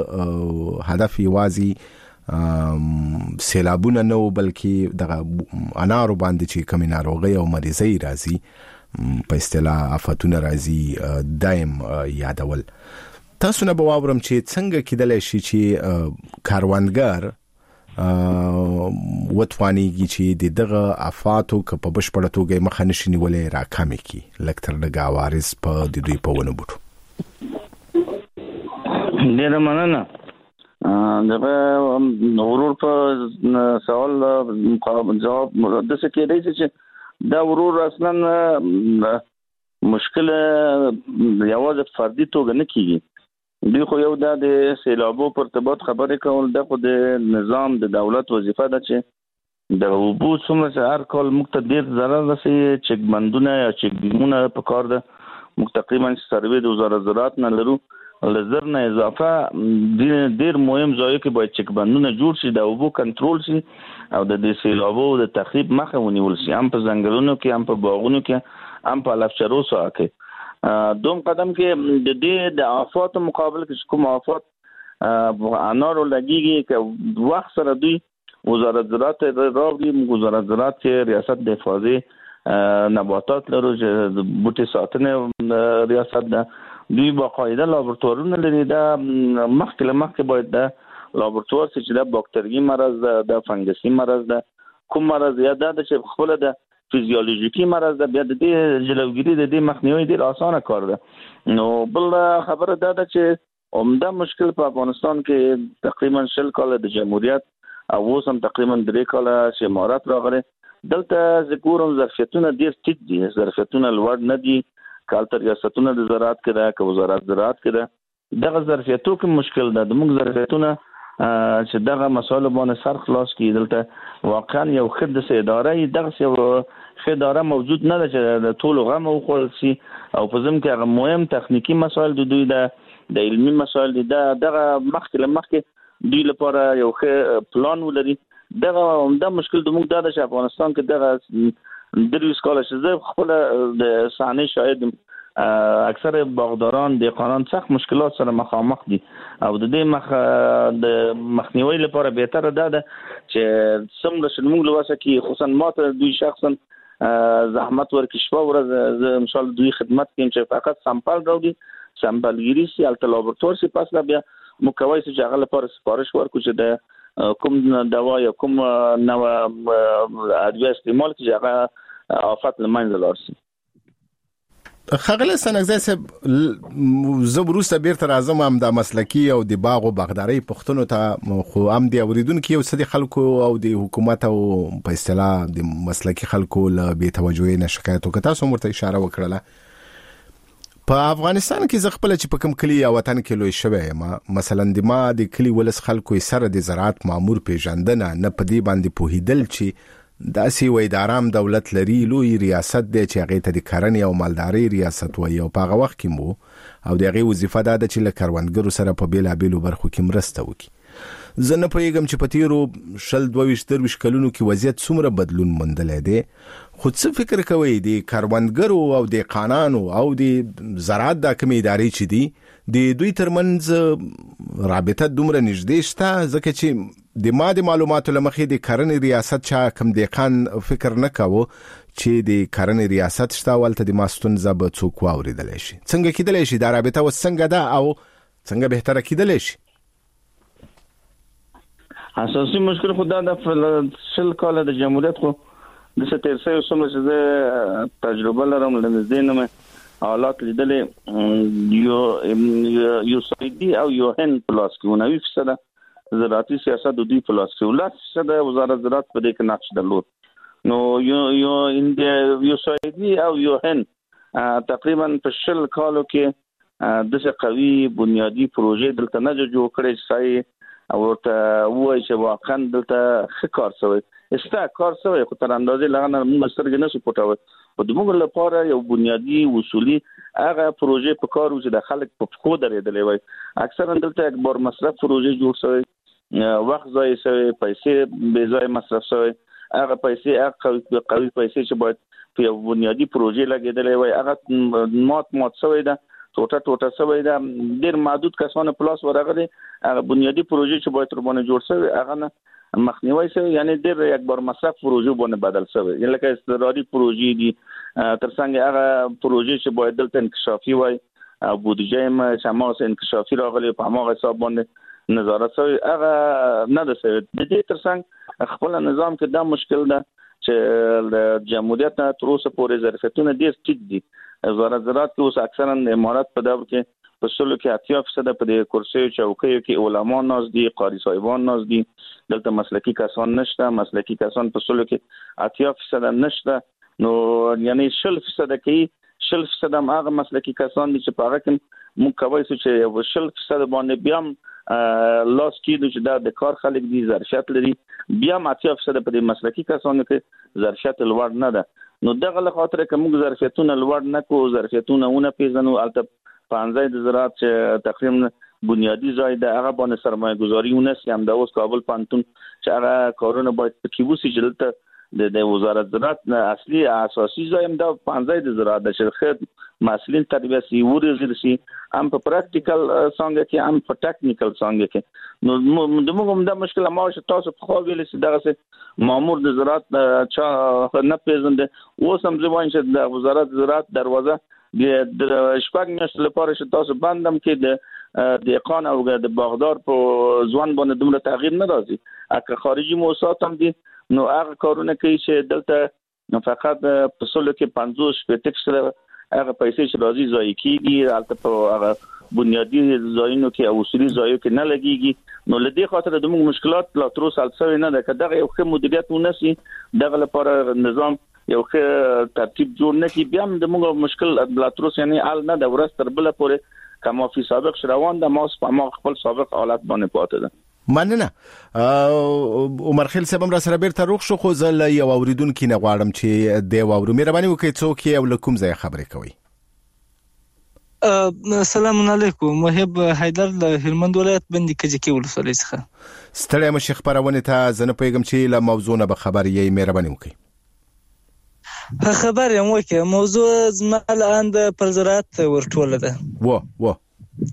د هدف وازي سیلابونه نو بلکې دغه انارو باندې چې کوم ناروغي او مریضي راځي په اصطلاح آفاتونه راځي دایم یادول. تاسو نه باورم چې څنګه کېدلی شي چې کاروانګر وټوانیږي چې دغه آفاتو که په بشپړه توګه مخه نشي نیولې راکمې کی لکتر د غوارز په د دوی په ونه بوټو. ډیر مننه. دغه ورور په سوال جواب د څه کې دی چې دا ورور اصلا مشکل یوازې فردي توګه نه کیږي. دوی خو یو د سیلابو پر ارتباط خبرې کول د خو د نظام د دولت وظیفه ده چې د اوبو څومره هر کال موږ ته ډیر ضرر رسي. چک بندونه یا چک ډیمونه په کار ده. موږ تقریبا سروې د وزارت زراعت نه لرو. لزر نه اضافه ډیر مهم ځای کې باید چک بندونه جوړ شي، د اوبو کنټرول شي او د دې سیلابو د تخریب مخه ونیول شي، هم په ځنګلونو کې هم په باغونو کې هم په لفچرو سره کې. دوم قدم کې د دې د آفات مقابل کې کوم آفات انارو لګيږي چې وخت سره دوی وزارت زراعت راوړي. وزارت زراعت چې ریاست د حفاظت نباتات لرو چې بوټي ساتنه ریاست ده، دوی باقاعده لابراتوارونه لري. دا مخکې له مخکې باید د لابراتوار چې د باکتریي مرض ده، د فنګسي مرض ده، کوم مرض یا د چې خپل د فیزیولوژیکي مرض ده، بیا د دې جلوګیری د دې مخنیوي ډیر اسانه کار ده. نو بل خبره ده چې عمده مشکل په افغانستان کې تقریبا شل کال د جمهوریت او اوس هم تقریبا درې کال چې امارات راغله، دلته ذکورم ظرفیتونه ډیر ټیټ دي، ظرفیتونه لوړ نه دي. کالته ریاستونه د زراعت کې ده که وزارت زراعت کې ده، دغه ظرفیتو کې مشکل ده. د موږ ظرفیتونه چې دغه مسایل باندې سر خلاص کړي، دلته واقعا یو ښه داسې اداره یې دغسې یو ښه اداره موجود نه ده چې د ټولو غم وخوړل شي او په ضمن کې هغه مهم تخنیکي مسایل د دوی ده، د علمي مسایل دي، دغه مخکې له مخکې دوی لپاره یو ښه پلان ولري. دغه عمده مشکل د موږ دا ده چې افغانستان کې دغه درویس کاله چې زه خپل د صحنې شاهد اکثر باغداران دهقانان سخت مشکلات سره مخامخ دي او د دې مخ د مخنیوي لپاره بهتره ده چې څومره چې موږ لواسه کې خصوصا ماته دوی شخصا زحمت ورکړي شپه ورځ زه ان شاء الله دوی خدمت کوم چې فقط سامپل راوړي، سامپل ګیری سي الته لابراتوار سي پس لا بیا مکوای چې هغه لپاره سپارښت ورکړو چې د کوم دوا یا کوم نو ادویه استعمال چې هغه آفت لمنځه لاړ شي. خغله سنګزای صاحب زه وروسته بیرته راځم هم د مسلکی او د باغ او باغداري پښتنو ته خو هم د اوریدونکو یو څه د خلکو او د حکومت او په اصطلاح د مسلکی خلکو له بې توجهي نه شکایت وکړه. تاسو مرته اشاره وکړه په افغانستان کې ز خپل چې په کوم کلی یا وطن کې لوی شوی ما مثلا د ما د کلی ولس خلکو سره د زراعت مامور پیژندنه نه پدی باندې پوهیدل چې داسې وای د آرام دولت لري لوی ریاست دی چې هغه ته د کرنې او مالداري ریاست وای او په هغه وخت کې مو او دغه وظیفه ده چې له کروندګرو سره په بیلابېلو برخو کې مرسته وکړي. زه نه پوهیږم چې په تیرو شل دوه ویشت کلونو کې وضعیت څومره بدلون موندلی دی خو څه فکر کوئ د کروندګرو او د قانونو او د زراعت د کومې ادارې چې دي د دوی ترمنځ رابطه دومره نږدې شته ځکه چې د ما د معلوماتو لمخې د کرنې ریاست چا کم دقیقاً فکر نه کاوه چې د کرنې ریاست شته ولته د ماستون زب څوک واوریدلی شي. څنګه کېدلی شي دا رابطه وس څنګه ده او څنګه بهتره کېدلی شي؟ اساسي مشکل خو دا د شل کاله د جمهوریت خو د څه تیر سوی څومره چې زه تجربه لرم له نږدې نه مې حالات لیدلې یو یو سعودي او یو هند پلاس کې نوي فیصده زراعتي سیاست د دوی پلاس کې ولات فیصده وزارت زراعت په دې کې نقش درلود. نو یو یو انډیا یو سعودي او یو هند تقریبا په شل کالو کې د څه قوي بنیادی پروژې دلته نه جوړ کړي چې او ته وایي چې واقعا دلته ښه کار شوی استا کار شوی خو تر اندازې لغنه موږ سترګې نه سپوټاو په دغه لپاره یو بنیادی اصولي هغه پروژې په کارو چې د خلک په خو درېدلې وای اکثرا دلته یک بار مصرف پروژې جوړ شوی وخت ضایع شوی پیسې بې ځای مصرف شوی هغه پیسې هغه قوي پیسې چې باید په یو بنیادی پروژې لګېدلې وای هغه مات مات شوی ده ټوټه ټوټه شوی ده ډېر محدود کسانو پلاس ورغلي هغه بنیادی پروژې چې باید تر باندې جوړ شوی هغه نه مخنیوي شوی یعنی ډېر یک بار مصرف پروژې باندې بدل شوی یعنی لکه استرادي پروژې دي تر څنګه هغه پروژې چې باید دلته انکشافي وای او بودجه یې شماس انکشافي راغلي په هغه حساب باندې نظارت شوی هغه نه ده شوی. د دې تر څنګ خپل نظام کې دا مشکل ده چې د جمهوریت نه تر اوسه پورې ظرفیتونه ډېر ټیټ دي. وزارت زراعت کې اوس اکثرا د امارات په دور کې په سلو کې اتیا فیصد په د کرسیو چوکیو کې علما ناز دي قاری صاحبان ناز دي دلته مسلکی کسان نشته مسلکی کسان په سلو کې اتیا فیصد نشته نو یعنی شل فیصد کې شل فیصد هم هغه مسلکی کسان دي چې په هغه کې موږ کوي چې یو شل فیصد باندې بیا لاس کېدو چې دا د کار خلک دي ظرفیت لري بیا هم اتیا فیصد په د مسلکی کسانو کې ظرفیت لوړ نه ده. نو دغه له خاطر که موږ ظرفیتونه لوړ نه کوو ظرفیتونه ونه پیژنو البته پانځه د زراعت چې تقریبا بنیادی ځای د هغه باندې سرمایه گذاري ونسي هم د اوس کابل پانتون چې هغه کارونه باید پکې وسی چې دلته د وزارت زراعت نه اصلي اساسي ځای هم د پانځه د زراعت د شرکت مسلین تربیه سی ورزر سي هم په پریکټیکل څنګه کې هم په ټیکنیکل څنګه کې نو د موږ د مشکل ما چې تاسو په خو ویل سي دغه مامور د زراعت چا نه پیژند اوس هم ځوان چې د وزارت زراعت دروازه د شپږ میاشتې لپاره چې تاسو بندم کې د دهقان او د باغدار په ځوان باندې دومره تغییر نه راځي اګه خارجي موسسات هم دي نو هغه کارونه کوي چې دلته فقط په سلو کې پنځوس پټکس هغه پیسې چې راځي ځای کیږي البته په هغه بنیادی ځایونو کې او اصولي ځایو کې نه لګيږي نو لدې خاطر د موږ مشکلات لا تر اوسه حل شوی نه ده کله یو ښه مدیریت ونسي دغه لپاره نظام یو ښه ترتیب جوړ نه کی بیا د موږ مشکل لا تر اوسه یعنی حل نه ده ورس تر بل پورې کما فی سابق روان ده ما ما خپل سابق حالت باندې پاتې ده. مننه عمر خیل صاحب را سره بیرته روغ شو خو زه یو اوریدونکو نه غواړم چې د واورو مهرباني وکړئ څوک یې او کوم ځای خبرې کوي. السلام علیکم محب حیدر له هلمند ولایت بندي کجکی ولسوالۍ څخه ستړی مشه خبرونه ته زنه پیغام چې له موضوع نه به خبر یې مهرباني وکړئ. خبر یم وکړه موضوع زمال اند پر زراعت ورټوله ده و و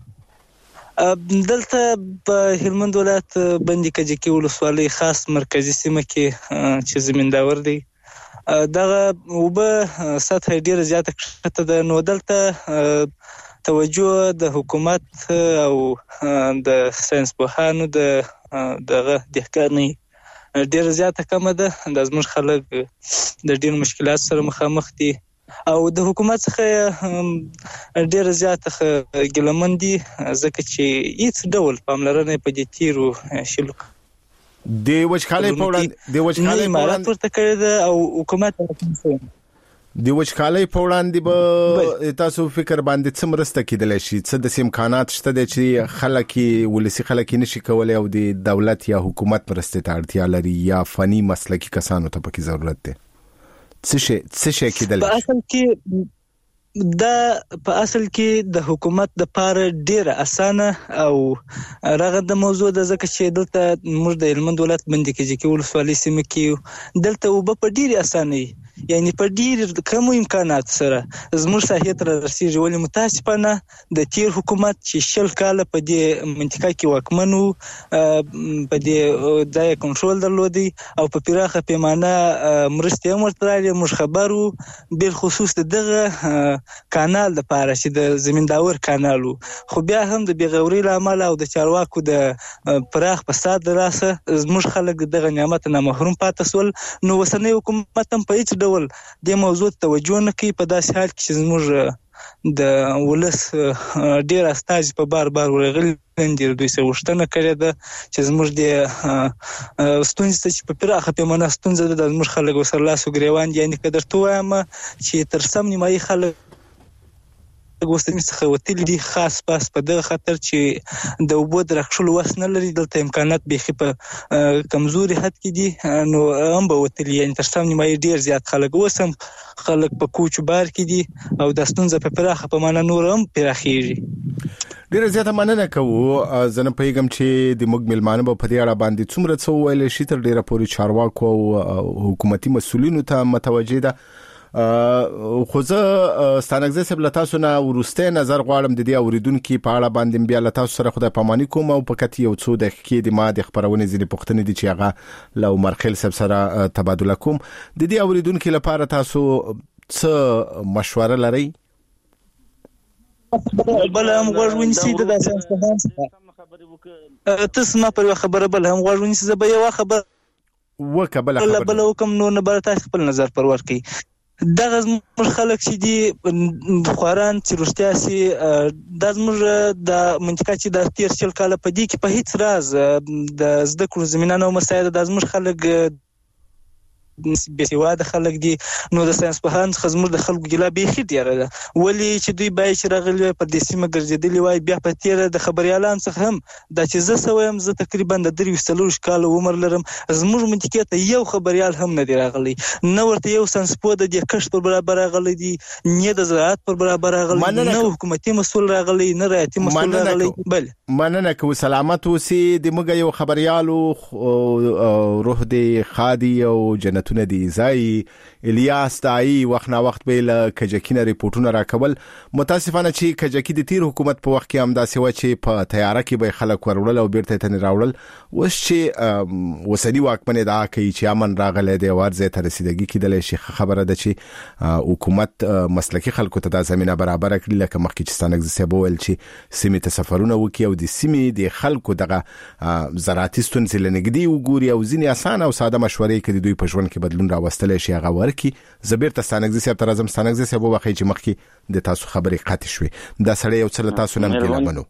دلته په هلمند ولایت بندي کجکی ولسوالۍ خاص مرکزی سیمه کې چې زمینداور دی دغه وبه سطح ډیره زیاته کړه ده نو دلته توجه د حکومت او د ساينس پوهانو د دغه دهقانۍ ډېر زیاته کم ده. د زموږ خلک د ډېر مشکلات سره مخامخ دي او د حکومت څخه ډېر زیاته ګیلمن دي ځکه چې هیڅ ډول پاملرنه په دې تیرو شلو د وچکالۍ په وړاندې د وچکالۍ په وړاندې ورته کړی ده او حکومت راځي د وچکالۍ په وړاندې به تاسو فکر باندې څه مرسته کېدلی شي؟ څه د امکانات شته دی چې خلک ولسي خلک نشي کولی او د دولت یا حکومت مرستې ته اړتیا لري یا فني مسلکي کسانو ته پکې ضرورت دی؟ څه شي څه شي کېدلی په اصل کې دا په اصل کې د حکومت د پاره ډیره اسانه او رغنده موضوع ده ځکه چې دلته موږ د هلمند ولایت بندي کجکي ولسوالۍ سیمه کې دلته وبه په ډیره اسانه یعنی په ډیر کم امکانات سره زموږ ساحې ته رسیږي. ولې متاسفانه د تیر حکومت چې شل کاله په دې منطقه کې واکمن وو په دې ځای کنټرول درلودي او په پراخه پیمانه مرستې هم ورته راغلي. موږ خبر وو بل خصوص دغه کانال لپاره چې د زمینداور کانال وو، خو بیا هم د بیغوري لامل او د چارواکو د پراخ فساد راسه زموږ خلک دغه نعمت نه محروم پاتې سول. نو وسنۍ حکومت هم په هیڅ ډول د موضوع توجه نه کوي په داسې حال کې چې زموږ د ولس ډیر استاذ په بار بار ورغلي دي دوی سره وشتنه کړې ده چې زموږ د ستونزې چې په پراخه پیمانه ستونزه ده زموږ خلک وسره لاس وګریوان دي. یعنی که درته وایم چې تر سم نیمایي خلک غوښتنې څخه وتلي دي، خاص پاس په دغه خاطر چې د اوبو د راکښلو وس نه لري. دلته امکانات بیخي په کمزوري حد کې دي نو هم به وتلي. یعنی تر سم نیمایي ډیر زیات خلک اوس هم خلک په کوچ بار کې دي او د ستونزه په پراخه پیمانه نور هم پراخیږي. ډیره زیاته مننه کوو. زه نه پوهیږم چې د موږ میلمانه به په دې اړه باندې څومره څه وویلی شي. تر ډیره پورې چارواکو او حکومتي مسؤلینو ته متوجه ده. خو زه ستانګزه صاحب له تاسو نه وروسته نظر غواړم د دې اوریدونکو په اړه باندې بیا له تاسو سره خدای پاماني کوم او په کتي یو څو دقیقې د ما د خبرونه ځینې پوښتنې دي چې هغه له مرخل صاحب سره تبادله کوم. د دې اوریدونکو لپاره تاسو څه مشوره لرئ؟ بل هم غوږ ونیسي د داسې تاسو ما پر خبره بل هم غوږ ونیسي. زه به یو خبره وکبل خبره بل وکم نو نه بر تاسو خپل نظر پر ورکي. دغه زموږ خلک چې دي خواران چې رښتیا سي د زموږ د منطقه چې د تیر شل کاله په دې کې په هیڅ راز د زده کړو زمينه نو مساعده د زموږ خلک بسیواده خلک دي. نو د ساينس په هان څخه زموږ د خلکو ګلا بیخي ډیره ده. ولی چې دوی بای چې راغلي په دې سیمه ګرځېدلی وای بیا په تیر د خبريالان څخه هم د چې زه سویم زه تقریبا د درې وسلوش کال عمر لرم. زموږ منطقه ته یو خبريال هم نه دی راغلی، نه ورته یو ساينس په د کښت پر برابر راغلی دي، نه د زراعت پر برابر راغلی، نه حکومتي مسول راغلی، نه رایتي مسول راغلی. بل مننه کو سلامت اوسې. د موږ یو خبريالو روح دی خادي او جنت تونه دي زای الیاس دای وخت نا وخت به له کجکینه ریپورتونه راکول. متاسفانه چې کجکی د تیر حکومت په وخت کې هم داسې و چې په تیاره کې به خلک ورول او بیرته تن راوړل. اوس چې وسنی واکمن دا کوي چې امن راغله د ورځ ته رسیدګي کېدل شي. خبره ده چې حکومت مسلکي خلکو ته د زمينه برابر کړي لکه مخکې چې ستانګز سبو ول چې سیمه تسفرونه وکي او د سیمه د خلکو دغه زراعتي ستونزې لنګدي وګوري او ځینې اسانه او ساده مشورې کوي دوی په ژوند کې بدلون راوستل شي. هغه ورکی زبیر ته ستانګز صاحب تر ازم ستانګز صاحب وخی چې مخکې د تاسو خبرې قاطع شوي. دا سړی یو څل تاسو نن کې لبنو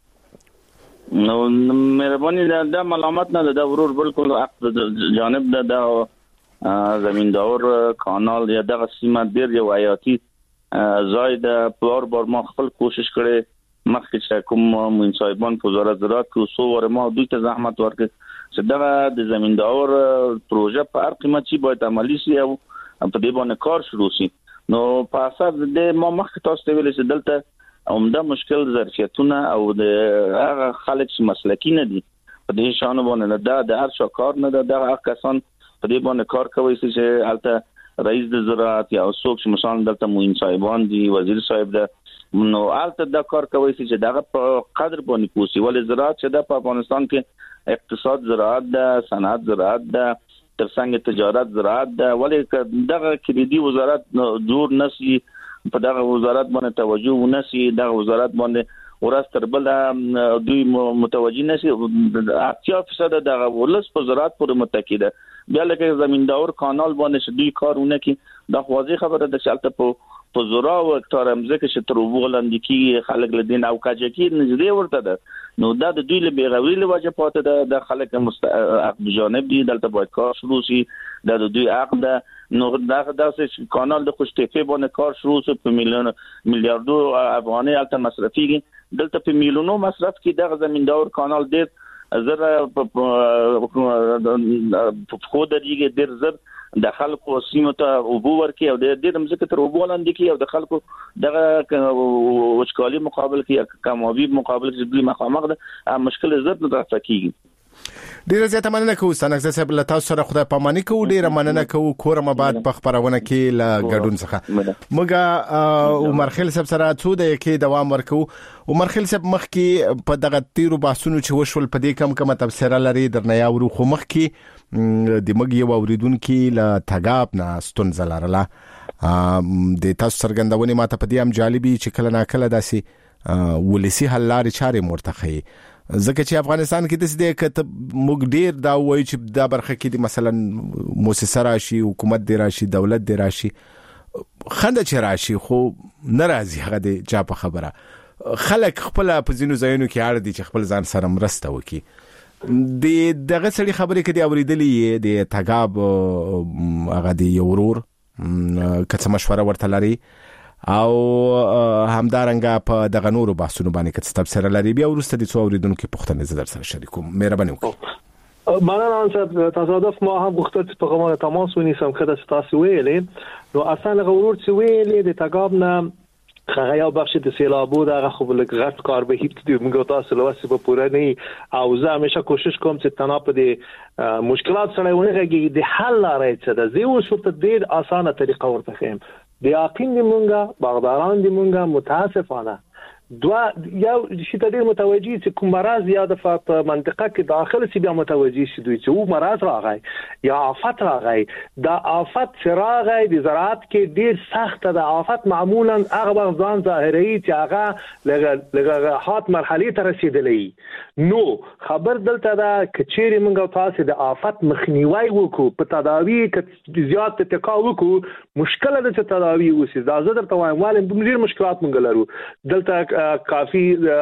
نو مهرباني دا ملامت نه ده ورور بالکل حق جانب ده د زمیندار کانال یا د سیمه ډیر یو حیاتي زاید بار بار ما خپل کوشش کړي مخکې چې کوم منصبان په وزارت زراعت کې سو ور ما دوی ته زحمت ورکړي چې دا د زمیندار پروژه په هر قیمت چې باید عملی شي او په دې باندې کار شروع شي. نو په اساس د ما مخکې تاسو ته ویل چې دلته عمده مشکل ظرفیتونه او د هغه خلک چې مسلکی نه دي په دې شان باندې دا د هر څو کار نه ده. د هغه کسان په دې باندې کار کوي چې البته رئیس د زراعت یا څوک چې مثلا دلته موین صاحبان دي وزیر صاحب ده نو البته دا کار کوي چې دغه په قدر باندې پوسی ولې زراعت چې د افغانستان کې اقتصاد زراعت ده، صنعت زراعت ده، ترڅنګ تجارت زراعت ده. ولې دغه کلیدي وزارت جوړ نشي په دغه وزارت باندې توجه ونشي دغه وزارت باندې ورځ تر بل دوی متوجي نشي اتیا فیصد د ولس په زراعت پورې متکی ده. بیا لکه زمیندار کانال باندې دوی کارونه کوي دا واضح خبره ده چې البته په په زورا او هکتار مزه چې تر وګولند کی خلک لدین او کاجکی نږدې ورته ده نو دا د دوی له بیغوري له وجه پاتې ده د خلک مستحق جانب دي دلته باید کار شروع شي د دوی حق ده نو دا داسې کانال د خوشتفه باندې کار شروع شي په میلیون میلیاردو افغاني البته مصرفيږي دلته په میلیونو مصرف کې د زمیندار کانال ډیر زره په خو درېږي ډیر زر د خلکو سیمه ته وبو ورکی او د دې مزه تر وبو لاندې کی او د خلکو دغه وچکالي مقابل کې کموي مقابل کې دوی مخامخ ده مشکل زړه نه راځي. ډیره زیاته مننه کوم سنګ صاحب له تاسو سره خدای پاماني کوو ډیره مننه کوو کورم بعد په خبرونه کې لا ګډون څخه موږ عمر خیل صاحب سره څو د کې دوام ورکو. عمر خیل صاحب مخ کې په دغه تیرو باسونو چې وشول په دې کم کم تفسیر لري درنه یاورو خو مخ کې د مګ یو اوریدونکو له تګاب نه ستون زلارله د تاسو څرګندونې ماته په دې هم جالبي چې کله نا کله داسي ولسی حل لارې چارې مرتخي ځکه چې افغانستان کې د دې کته موږ ډیر دا وایي چې دا برخه کې مثلا مؤسسه راشي حکومت دی راشي دولت دی راشي خنده چې راشي خو ناراضي هغه دی چا په خبره خلک خپل په زینو زینو کې اړ دي چې خپل ځان سره مرسته وکړي. د دغه سړي خبرې کې دی اوریدلې د تګاب هغه دی ورور کڅ مشوره ورته لري او همدارنګه په دغه نورو بحثونو باندې کڅ تفسیر لري بیا ورسته د څو اوریدونکو پوښتنه زدر سره شریکوم. مهرباني وکړئ. مننه انصاف تصادف ما هم غوښتل په کومه تماس ونیسم کله چې تاسو ویلې نو اصلا غورور چې ویلې د تګاب نه خغه یو بخش د سیلابو دغه خو بل غټ کار به هیڅ دی موږ تاسو له واسه په پوره نه او زه همیشه کوشش کوم چې تنها په دې مشکلات سره ونغږي د حل لارې څه ده زه اوس ورته ډیر اسانه طریقه ورته خیم د یقین دی مونږه باغداران دی مونږه متاسفانه دوا یو شي ته ډیر متوجي چې کوم مرض یا د منطقه کې داخل سی بیا متوجي شي دوی چې و مرض راغی یا آفت راغی دا آفت راغی د زراعت کې ډیر سخت ده آفت معمولا هغه ځان ظاهري چې هغه لږه لږه حات مرحله ته رسیدلې نو خبر دلته دا کچېری موږ تاسو د آفت مخنیوي وکړو په تداوی کې زیات ټکا وکړو مشکل ده چې تداوی وسی دا زه درته وایم ولې د ډیر مشکلات موږ لرو دلته کافی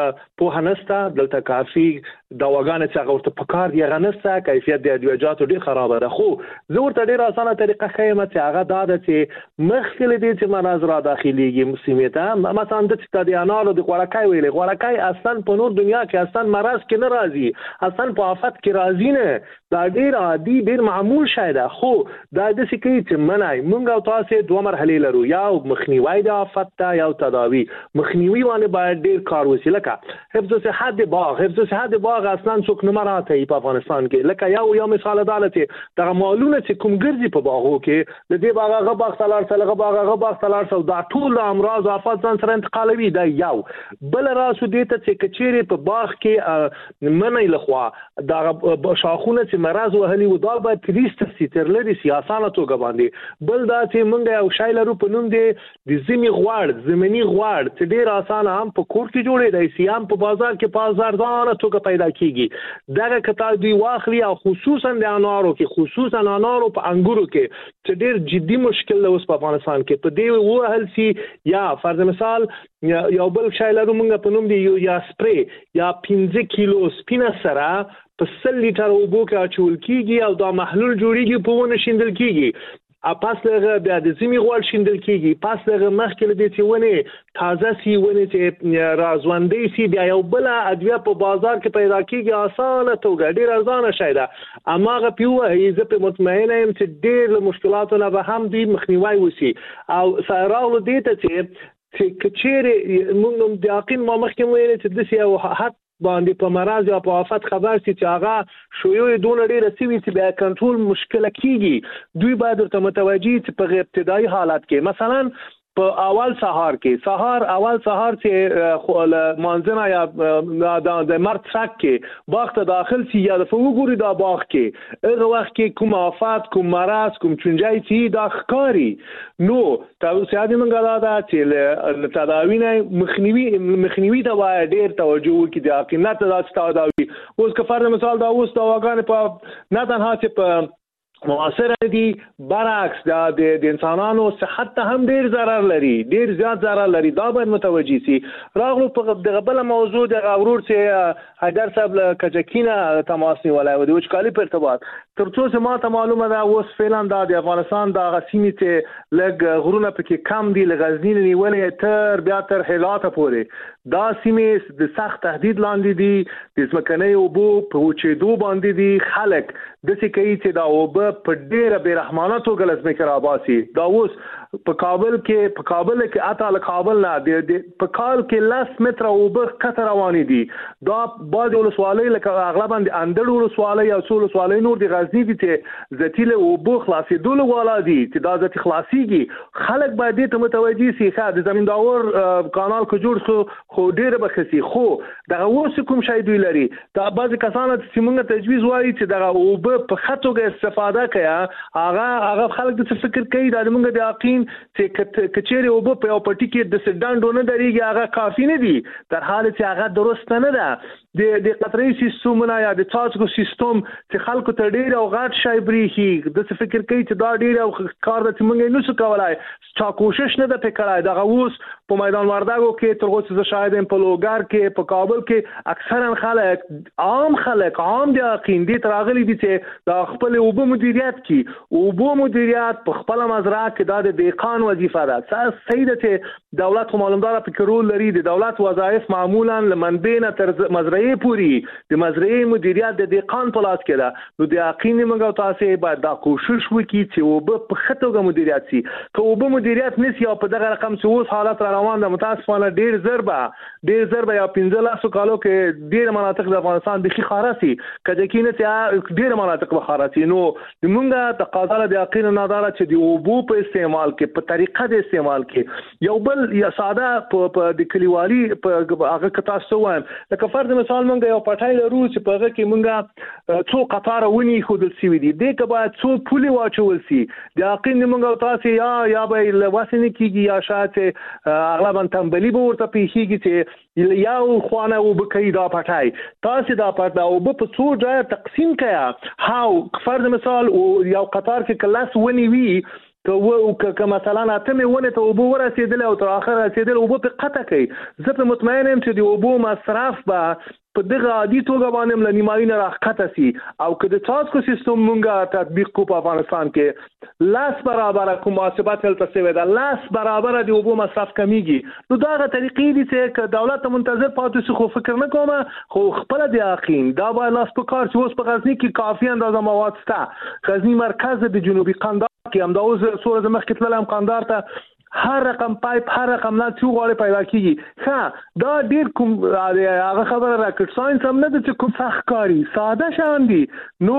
په هنستا دلته کافی دواګان چې هغه ورته پکار دی غنستا کیفیت د ادویجاتو ډیر خراب ده خو زه ورته ډیر اسانه طریقه خیم چې هغه دا چې مخکله دي چې مرز را داخليږي مسیمته مثلا د ستادیانالو د غوړکای ویلې غوړکای اصلا په نور دنیا کې اصلا مرز کې نه راځي اصلا په آفت کې راځي نه دا ډیر عادي ډیر معمول شاید خو دا د سکی چې منای مونږ او تاسو دوه مرحله لرو یا مخنیوي د آفت ته یا تداوی مخنیوي باندې باید ډیر کار وشي لکه حفظ صحت باغ حفظ صحت باغ اصلا څوک نه مراته په افغانستان کې لکه یو یو مثال عدالت دا مالونه چې کوم ګرځي په باغو کې د دې باغ غ باغ تلار سره باغ غ باغ تلار سره دا ټول امراض او آفات ځان سره انتقالوي دا یو بل راسو دې ته چې کچېری په باغ کې منې لخوا دا شاخونه چې مرز وهلي و دا به پلیس تر لري سیاسانه توګه باندې بل دا چې مونږ یو شای لرو په نوم دی د زمي غواړ زمینی غواړ چې ډیر اسانه هم په کور کې جوړې دی سیام په بازار کې بازار ځانه توګه پیدا کیږي دغه کتا دی واخلي او خصوصا د انارو کې خصوصا انارو په انګورو کې چې ډیر جدي مشکل له اوس په افغانستان کې په دې وهل سي یا فرض مثال یو بل شای لرو مونږ په نوم دی یا سپری یا پنځه کیلو سپینه سره په سل لیټر اوبو کې اچول کیږي او دا محلول جوړیږي په ونه شیندل کیږي اپاس لغه بیا د زمي غوړ شیندل کیږي پاس لغه مخکې د دې ونه تازه سی ونه چې رازوندې سی بیا یو بل ادویه په بازار کې پیدا کیږي اسانه توګه ډیر ارزانه شای ده اماغه پیوه یې په مطمئنه يم چې ډیر مشکلاتو نه به هم دي مخنیوي وسی او سراغ دې ته چې چې کچېره موږ د یقین ما مخکې ویل چې د سی او حد باندې په مرز یا په آفت خبر سي چې هغه شویو دون ډیره سوي چې بیا کنټرول مشکل کیږي دوی باید ته متوجي چې په ابتدایي حالت کې مثلا په اول سهار کې سهار اول سهار چې مانځنه یا د مرد څخه کې باغ ته داخل سی یا د فوګوري دا باغ کې هغه وخت کې کوم آفات کوم مرض کوم چونجای چې دا ښکاری نو تاسو یاد منګا دا چې تداوی نه مخنیوي مخنیوي دا وای ډیر توجه وکړي د حقیقت دا تداوی اوس که فرض مثال دا اوس دا واګان په نه تنها چې په معاصر دي برعکس دا د انسانانو صحت ته هم ډیر ضرر لري ډیر زیات ضرر لري دا باید متوجي سي راغلو په دغه بل موضوع د غورور چې حیدر صاحب کجکینه تماس نیولای و د وچکالي په ارتباط ترڅو چې ما ته معلومه ده اوس فعلا د افغانستان د غسیمې ته لګ غرونه پکې کم دي لغزنی نیولې تر بیا تر هلاته پورې دا سیمې د سخت تهدید لاندې دي د ځمکنۍ اوبو په وچېدو باندې دي خلک داسې کوي چې دا اوبه په ډېره بېرحمانه توګه له ځمکې راباسي دا اوس په کابل کې په کابل کې اته له کابل نه د په کال کې لاس متر اوبه کته روانې دي دا بعض ولسوالۍ لکه اغلب اندړ ولسوالۍ او څو ولسوالۍ نور د غزنی دي چې ذاتي له اوبه خلاصېدو والا دي چې دا ذاتي خلاصيږي خلک باید دې ته متوجي سي ښه د زمینداور کانال کې جوړ شو خو ډېر بخسي خو دغه اوس کوم شی دوی لري دا بعض کسان چې موږ تجویز وایي چې دغه اوبه په خطوګه استفاده کوي هغه هغه خلک د فکر کوي دا موږ د یقین چې کچېره او په یو پټی کې د سډانډونه درېږي هغه کافي نه دي تر حال چې هغه درست نه ده د د قطري سیستمونه یا د څاڅکو سیستم چې خلکو ته ډېر او غاټ شای بریخي د فکر کوي چې دا ډېر او کار د موږ نه څه کولای چا کوشش نه ده پکړای دا اوس په میدان وردګو کې تر اوسه شاید په لوګر کې په کابل کې اکثرا خلک عام خلک عام د یقین دي تراغلي دي چې د خپل اوبو مدیریت کې اوبو مدیریت په خپل مزرعه کې دا د دهقان وظیفه ده صحیح ده چې دولت معلومدار په رول لري د دولت وظایف معمولا لمنبینه تر مزرعه پوری د مزرعه مدیریت د دهقان په لاس کې ده نو د یقین موږ تاسو باید دا کوشش وکړي چې اوبو په خطوګه مدیریت شي که اوبو مدیریت نسی او په دغه رقم چې اوس حالت روان ده متاسفانه ډیر ضربه ډیر ضربه یا پنځه لاسو کالو کې ډیر مناطق د افغانستان بخي خارسي کله کې نه چې ډیر مناطق به خارسي نو موږ تقاضا د یقین نه دار چې د اوبو په استعمال کې په طریقه د استعمال کې یو بل یا ساده په د کلیوالي په هغه کتا سوام لکه فرض مثال موږ یو پټای لرو چې په هغه کې موږ څو قطار ونی خودل سی وي دي دغه باید څو پولي واچول سي د یقین موږ تاسو یا یا به لواسنه کیږي یا شاته اغلبا تنبلی به ورته پیخیږي چې یو خوانه او بکې دا پټای تاسو دا پټا او په څو ځای تقسیم کړه هاو فرض مثال یو قطار کې کلاس ونی وی که و که مثلا اتمه ونه ته اوبو ورسېدل او تر اخر رسېدل اوبو په قطه کوي زه په مطمئن یم چې د اوبو مصرف به په دغه عادي توګه باندې لنیمایي نه راخته سي او که د څاڅکو سیستم مونږه تطبیق کو په افغانستان کې لاس برابر کوم محاسبات هلته شوی ده لاس برابر د اوبو مصرف کمیږي نو دا غا طریقې دي چې دولت منتظر پاتې شي خو فکر نه کوم خو خپل د یقین دا به لاس په کار چې اوس په غزنی کې کافي اندازه مواد شته غزنی مرکز د جنوبي قندهار کې هم دا اوس سورې د مخکې تلل هم قندهار ته هر رقم پایپ هر رقم نه څو غواړي پیدا کیږي ښه دا ډیر کوم هغه خبره راکټ ساينس هم نه د کوم سخت کاری ساده شان دي نو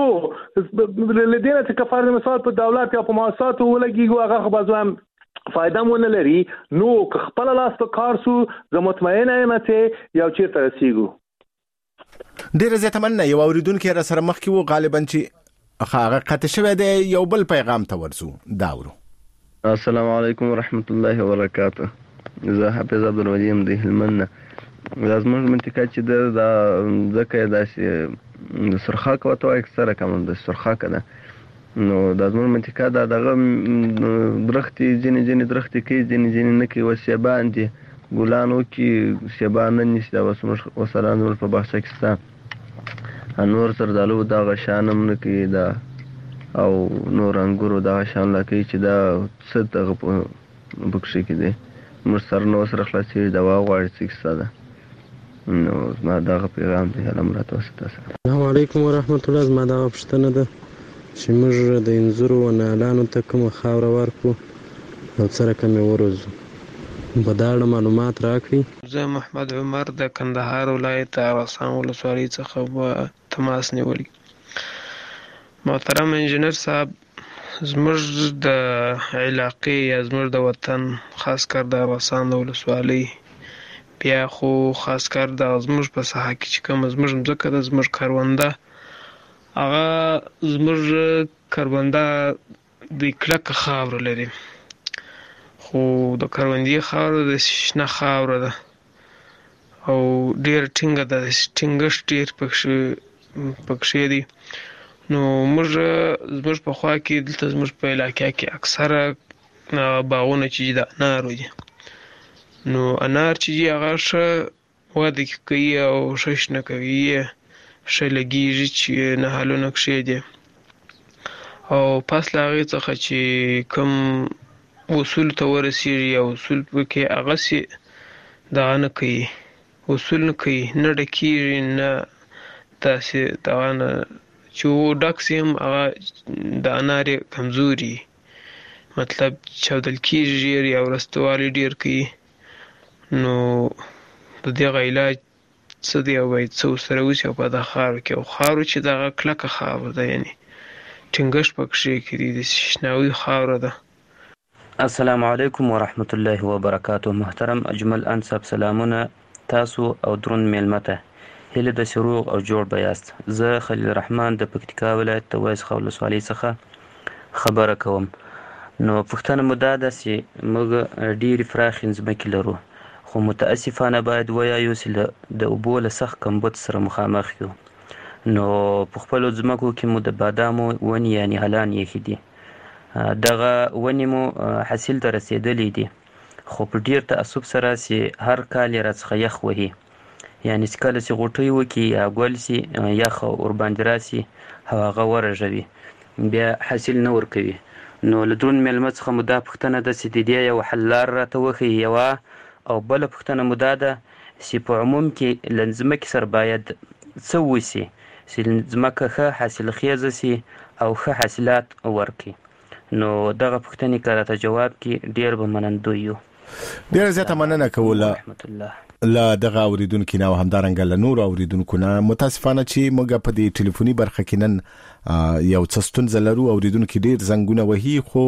لدينا چې کفاره مثال په دولت یا په مؤسسات ولګي هغه خبرځم فائدہ مونږ لري نو خپل لاس په کار سو زه مطمئن یم چې یو چیرته رسیږو ډیر زه تمنه یو اوریدونکو را سره مخ کې وو غالبا چې هغه قطع شوی دی یو بل پیغام ته ورسو داورو السلام علیکم ورحمت الله وبرکاته زه حافظ عبدالودیم د هلمند د زموږ منطقه چې د ځکه داسې د سرخاک وته اکثره کوم د سرخاک ده نو د زموږ منطقه دا دغه درختي ځینې ځینې درختي کې ځینې ځینې نه کې وسیبان دي ګلانو کې سیبان نه نشته وسمه وسلان په بخښه کې ستا انور زردالو دا غشانم نه کې دا او نور انګورو دا شان لکه چې دا څه دغه بکشي کې دي موږ سره نو سره خلاصې دوا غواړي چې ساده نو ما دا پیغام دی علم راته وسته السلام علیکم ورحمت الله زما دا پښتنه ده چې موږ د انځورو و نالانو ته کوم خاور ورکو او سره کوم ورزو بداړه معلومات راکړي زه محمد عمر د کندهار ولایت ارسان ولسوالۍ څخه تماس نیولې محترم انجینر صاحب زموږ د علاقې یا زموږ د وطن خاص کر د ارغسان د ولسوالۍ بیا خو خاص کر د زموږ په ساحه کې چې کومه زموږ مځکه ده، زموږ کرونده، هغه زموږ کرونده د کلکه خاوره لري، خو د کروندې خاوره د شنه خاوره ده او ډېر ټینګه ده، ټینګښت ډېر پکښې پکښې دی. نو موږ زموږ په خوا کې دلته زموږ په علاقه کې اکثره باغونه چې د انارو دي، نو انار چې دي هغه ښه وده کوي او ښه شنه کوي، ښه لګېږي چې نهالونه کښې دي. او پس له هغې څخه چې کوم اصول ته ورسېږي یا اصول پکې هغسې دغه نه کوي، اصول نه کوي، نه ډکېږي، نه داسې دغه نه چې ډک سي هم هغه د انار یې کمزوري، مطلب چاودل کېږي ژر یا ورستوالی ډېر کوي. نو د دغه علاج څه دی او باید څه ورسره وشي او په دغه خاورو کې، او خاورو چې دغه کلکه خاوره ده، یعنې ټینګښت پکښې کوي، د شناوي خاوره ده. السلام علیکم ورحمت الله وبرکاته. محترم اجمل انصب، سلامونه تاسو او درون میلمه ته، هیله د روغ او جوړ به یاست. زه خلیل الرحمن د پکتیکا ولایت د ویس خاو ولسوالۍ څخه خبره کوم. نو پوښتنه مو دا ده چې موږ ډېرې پراخې ځمکې لرو، خو متاسفانه باید ووایو چې د اوبو له سخت کمبود سره مخامخ یو. نو په خپلو ځمکو کې مو د بادامو ونې یعنې هلان ایښي دي، دغه ونې مو حاصل ته رسېدلی دي، خو په ډېر تعصب سره چې هر کال یې راڅخه یخ وهي، یعنې چې کله چې غوټۍ وکړي یا ګل سي یخ ورباندې راسي او هغه ورژوي، بیا حاصل نه ورکوي. نو له درون میلمه څخه مو دا پوښتنه ده چې د دې یو حل لار راته وښیي یوه، او بله پوښتنه مو دا ده چې په عموم کې له ځمکې سره باید څه وشي چې ځمکه ښه حاصلخیزه سي او ښه حاصلات ورکړي. نو دغه پوښتنې که راته جواب کړي ډېر به منندوی یو. ډېره زیاته مننه کوله له دغه اوریدونکي نه او همدارنګه له نورو اوریدونکو نه. متاسفانه چې موږ په دې ټلیفوني برخه کې نن یو څه ستونزه لرو، اوریدونکي ډېر زنګونه وهي، خو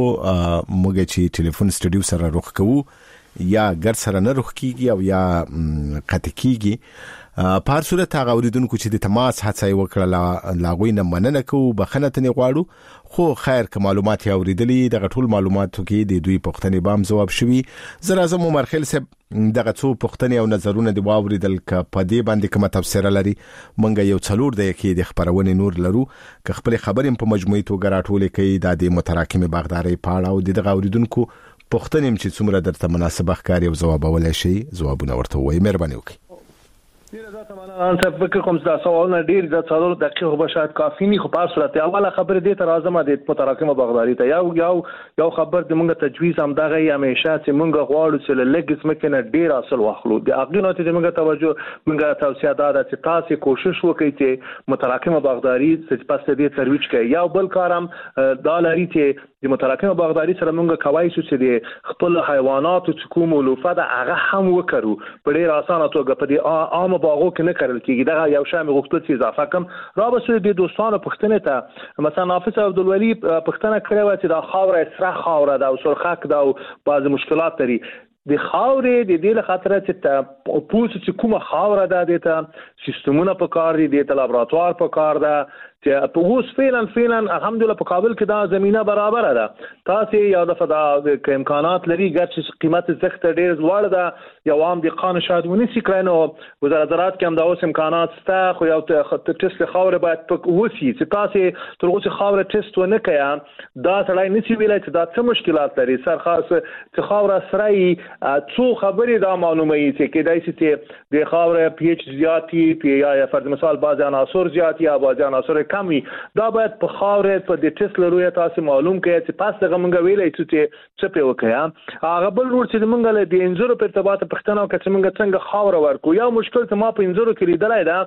موږ چې ټلیفون سټډیو سره رخ کوو یا ګر سره نه رخ کیږي او یا قطع کیږي. په هر صورت هغه اوریدونکو چې د تماس هڅه یې وکړه له هغوی نه مننه کوو، بخښنه ترې غواړو. خو خیر که معلومات یې اورېدلي، دغه ټول معلوماتو کې د دوی پوښتنې به هم ځواب شوي. زه راځم عمر خیل صاحب، دغه څو پوښتنې او نظرونه دې واورېدل، که په دې باندې کومه تبصره لري. موږ یو څلور دقیقې د خپرونې نور لرو، که خپلې خبرې هم په مجموعي توګه راټولې کوي دا د متراکمې باغدارۍ په اړه او د دغه اوریدونکو پوښتنې چې څومره درته مناسبه ښکاري او ځوابولی شي ځوابونه ورته ووایي. مهرباني وکړئ. ډیره زیاته مننه. ته فکر کوم چې دا سوالونه ډیر د څلور دقیقې به شاید کافي نه، خو په صورت اوله خبره دې ته راځم د متراکمه باغداري ته. یو یو یو خبر د موږ تجویز هم دغه همیشه چې موږ غواړو چې لږ ځمکې نه ډیر حاصل واخلو. د هغې نه چې موږ توجه موږ توصیه دا ده چې تاسو کوشش وکړئ چې متراکمه باغداري چې پس دې ترویج کړئ. یو بل کار هم دا لري چې د متراکمه باغداري سره موږ کوای شو چې د خپل حیواناتو چې کوم علوفه ده هغه هم وکړو په ډیر اسانه توګه. په دې عام باغو کې نه کړل کېږي. دغه یو شی مې غوښتل چې اضافه کړم. را به سو د دوستانو پوښتنې ته مثلا نافذ عبدالولي پوښتنه کړې وه چې دا خاوره سره خاوره ده او سرخک ده او بعضې مشکلات لري. د خاورې د دې له خاطره چې پوڅ چې کومه خاوره ده دې ته سیستمونه په کار دي، دې ته لابراتوار په کار ده چې په اوس فعلا فعلا الحمدلله په کابل کې دا زمينه برابر ده. تاسو یو دفعه دا امکانات لري ګرچې قیمت زخت ډیر لوړ ده، یو عام دقان شاید ونیسي کړنو وزارت زراعت کې هم دا اوس امکانات شته، خو یو ټیسټ خاور باید په وسی چې تاسو تر اوسه خاور ټیسټ ونه کړئ دا سړی نسی ویلای چې دا څه مشکلات لري. سر خاص چې خاور سره څو خبرې دا معلومه یي چې کېدای شي چې د خاور پی ایچ زیاتی پی یا فرض مثال بعض عناصر زیات یا بعض عناصر کم وي، دا باید په خاورې په د ټیسټ لروي تاسو معلوم کړئ چې پاس دغه مونږ ویلای چې څه په وکړه. هغه بل ور چې مونږ له د انځورو په ارتباط پښتنه او چې مونږ څنګه خاور ورکو. یو مشکل چې ما په انځورو کې لیدلای دا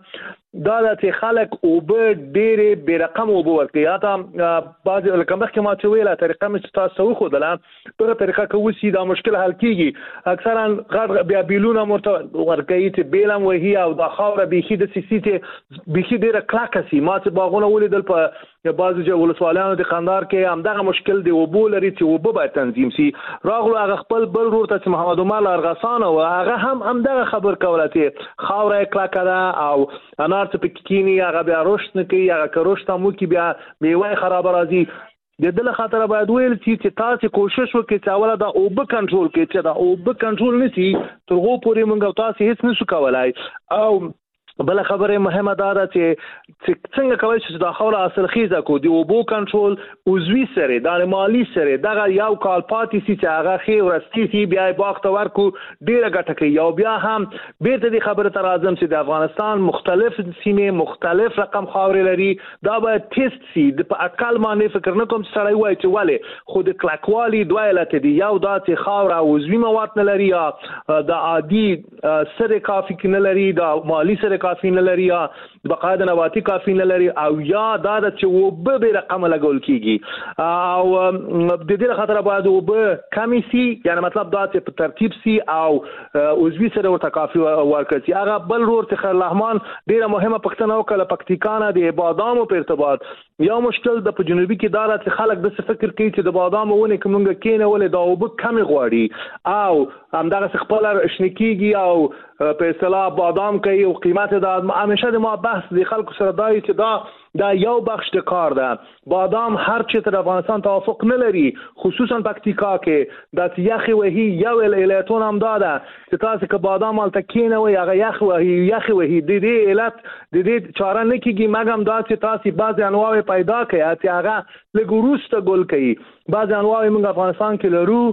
دا د خلک او به ډېر به رقم او به ورکي یا ته بعض لکه مخکې ما چې ویله طریقه مې تاسو خو دله په طریقه کوي دا مشکل حل کیږي اکثرا غړ بیا بیلونه مرته ورکي چې بیلم وهي او دا خاوره بيخي د سیسیته بيخي ډېر کلاکسي ما چې باغونه ولیدل په بعضو جو ولسوالیانو د خاندار کې همدغه مشکل دی او بول لري چې وبو باید تنظیم سي راغلو هغه خپل بل ورته چې محمد عمر ارغسان او هغه هم همدغه خبر کوله چې خاوره کلاکه ده او انار ته پکینی هغه بیا رشد نه کوي هغه کروشته مو کې بیا میوه خراب راځي د دې خاطر باید ویل چې تاسو کوشش وکړئ چې اوله دا اوبه کنټرول کړئ چې دا اوبه کنټرول نشي ترغو پورې مونږ تاسو هیڅ نشو کولای او بل خبره مهمه ده چې څنګه کوي چې دا خوره اصل خیزه کو دی او بو کنټرول عضوي سره د مالی سره دغه یو کال پاتې سي چې هغه خې ورستي سي بیا باغ ته ورکو ډیره ګټه کوي او بیا هم بیرته د خبره تر اعظم چې د افغانستان مختلف سیمه مختلف رقم خاورې لري دا باید تست سي د اقل باندې فکر نه کوم سړی وای چې والے خود کلکوالي دوه لته دی یو دا چې خاور او عضوي مواد نه لري د عادي سره کافي نه لري دا مالی سره کافی نه لري یا بقاعده نباتي کافی نه لري او یا دا چې وب به رقم لګول کیږي او د دې خاطر باید وب کمی سي یعنی مطلب دا چې په ترتیب سي او عضوي سره ورته کافی ورکړي هغه بل ور ته خیر رحمان ډیره مهمه پښتنه او کله پکتیکانه د بادامو په ارتباط یا مشکل د په جنوبي کې دارا چې خلک د فکر کوي چې د بادامو ونه کومګه کینه ولې دا وب کمی غواړي او همدغه خپل شنکیږي او په اصطلاح بادام کوي او قیمت دا همیشه د ما بحث د خلکو سره دای چې دا دا یو بخش د کار ده بادام هر چې تر افغانستان توافق نه لري خصوصا پکتیکا کې د یخي وهي یو الایتون هم داده چې تاسو کې بادام مالته کینه وي هغه یخ وهي یخ وهي د دې علت د دې چاره نه کیږي مګم دا چې تاسو بعض انواع پیدا کړئ چې هغه لګوروسته ګل کوي بعض انواع موږ افغانستان کې لرو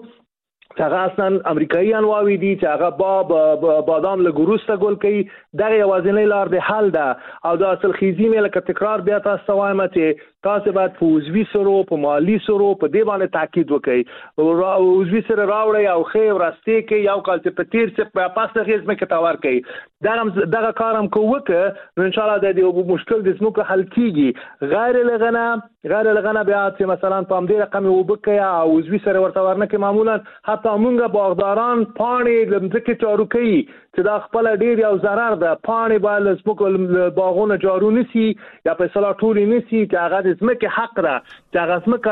هغه اصلا امریکایي انواوی دي چې هغه با بادام له ګروسته ګل کوي دغه یوازینی لار د حل ده او د اصل خیزی مې لکه تکرار بیا تاسو وایم چې تاسو باید په عضوي سره په مالی سره په دې باندې تاکید وکړئ او عضوي سره راوړی او خیر ورسته کې یو کال چې په تیر څه په پاسه خیز مې کې تاور کوي دغه دغه کارم کووکه ان شاء الله د دې مشکل د سمو حل کیږي غیر لغنه غیر لغنه بیا چې مثلا په دې رقم وبکیا او عضوي سره ورته ورنه کې معمولا حتی موږ باغداران پانی لمځکه چارو کوي چې دا خپل ډیر یو ضرر ده پانی باندې سمو باغونه جارو نسی یا په صلاح ټولي نسی چې هغه د سمکه حق ده چې هغه سمکه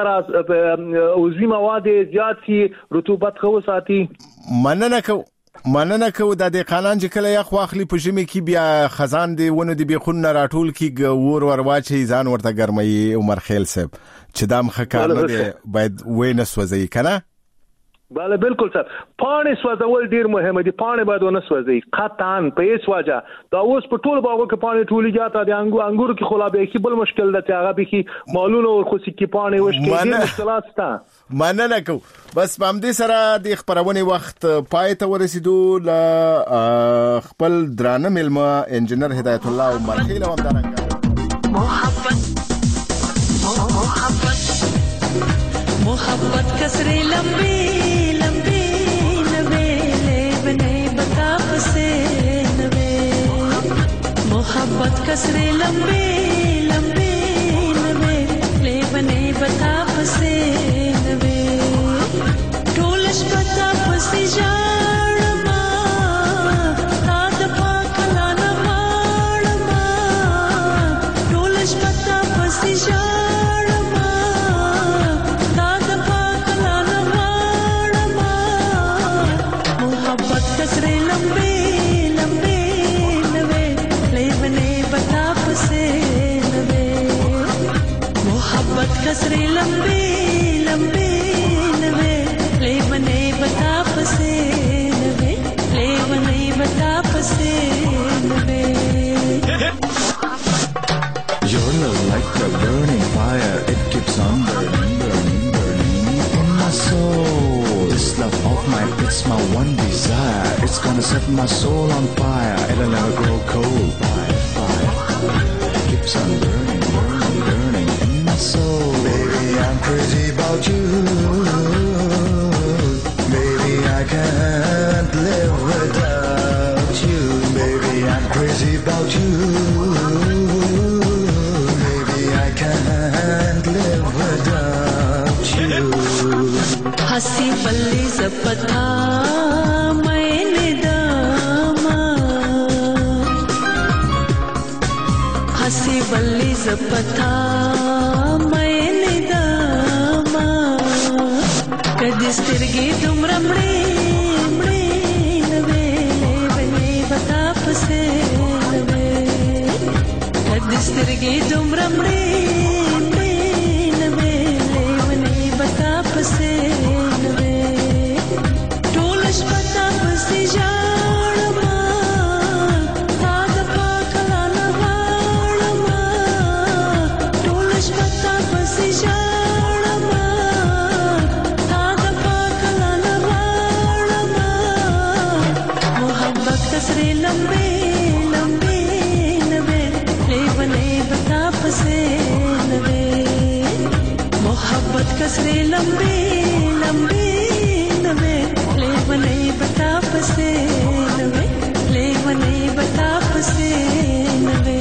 را عضوي مواد زیات سي رطوبت خو ساتي مننه کو مننه کو د دې قانون چې کله یخ واخلي په ژمي کې بیا خزان دی ونه دی بخون راټول کې ور ور واچي ځان ورته ګرمي عمر خیل صاحب چې دام خکار نه دی باید وینه سوځي کنه بله بالکل سر پانی سوځول ډیر مهمه دي پانی باید ونه سوځي قطعا په هیڅ وجه دا اوس په ټول باغو کې پانی ټولي جاته دي انګور انګور کې خلابه کې بل مشکل ده چې هغه به کې مالونه او خوسي کې پانی وش کې ډیر مشکلات شته مننه کو بس پام دې سره د خبرونه وخت پای ته ورسېدو ل خپل درانه ملما انجنیر هدایت الله عمر خیل او همدارنګ محبت محبت محبت کسرے لمبی لمبی نوے لے بنے بتا پسے نوے محبت کسرے لمبی لمبی نوے لے بنے بتا پسے نوے ټولش بتا پسې جاړما تا د پاک لانا ماړما ټولش بتا پسې جاړما कसरे लंबे लंबे नवे ले बने बता पसे नवे ले बने बता पसे नवे Your love like a burning fire, it keeps on burning, burning, burning in my soul. This love of mine, it's my one desire. It's gonna set my soul on fire. It'll never grow cold. Fire, fire, it keeps on burning, burning, burning in my soul. Baby, I'm crazy about you. Baby, I can't live without you. Baby, I'm crazy about you. हसी बल्ली जपथा मैंने दामा हसी बल्ली जपथा मैंने दामा कदिस तिरगी तुम रमड़े मड़े नवे बने बता पसे नवे कदिस तिरगी तुम रमड़े मड़े नवे बने बता पसे नवे टोलश बता पसे जाड़मा ताद पाकला नवाड़मा टोलश बता पसे जाड़मा ताद पाकला नवाड़मा मोहब्बत कसरे लंबे लंबे नवे ले बने बता पसे नवे मोहब्बत कसरे लंबे लंबे नवे ले बने बता पसे नवे ले बने बता पसे नवे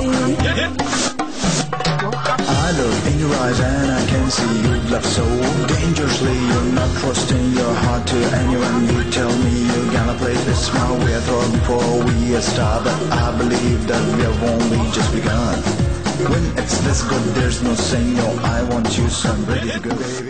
I look in your eyes and I can see you love so dangerously. You're not trusting your heart to anyone. You tell me you're gonna play this smile we are thrown before we are start, but I believe that we have only just begun. When it's this good, there's no saying no. I want you, so I'm ready to go, baby.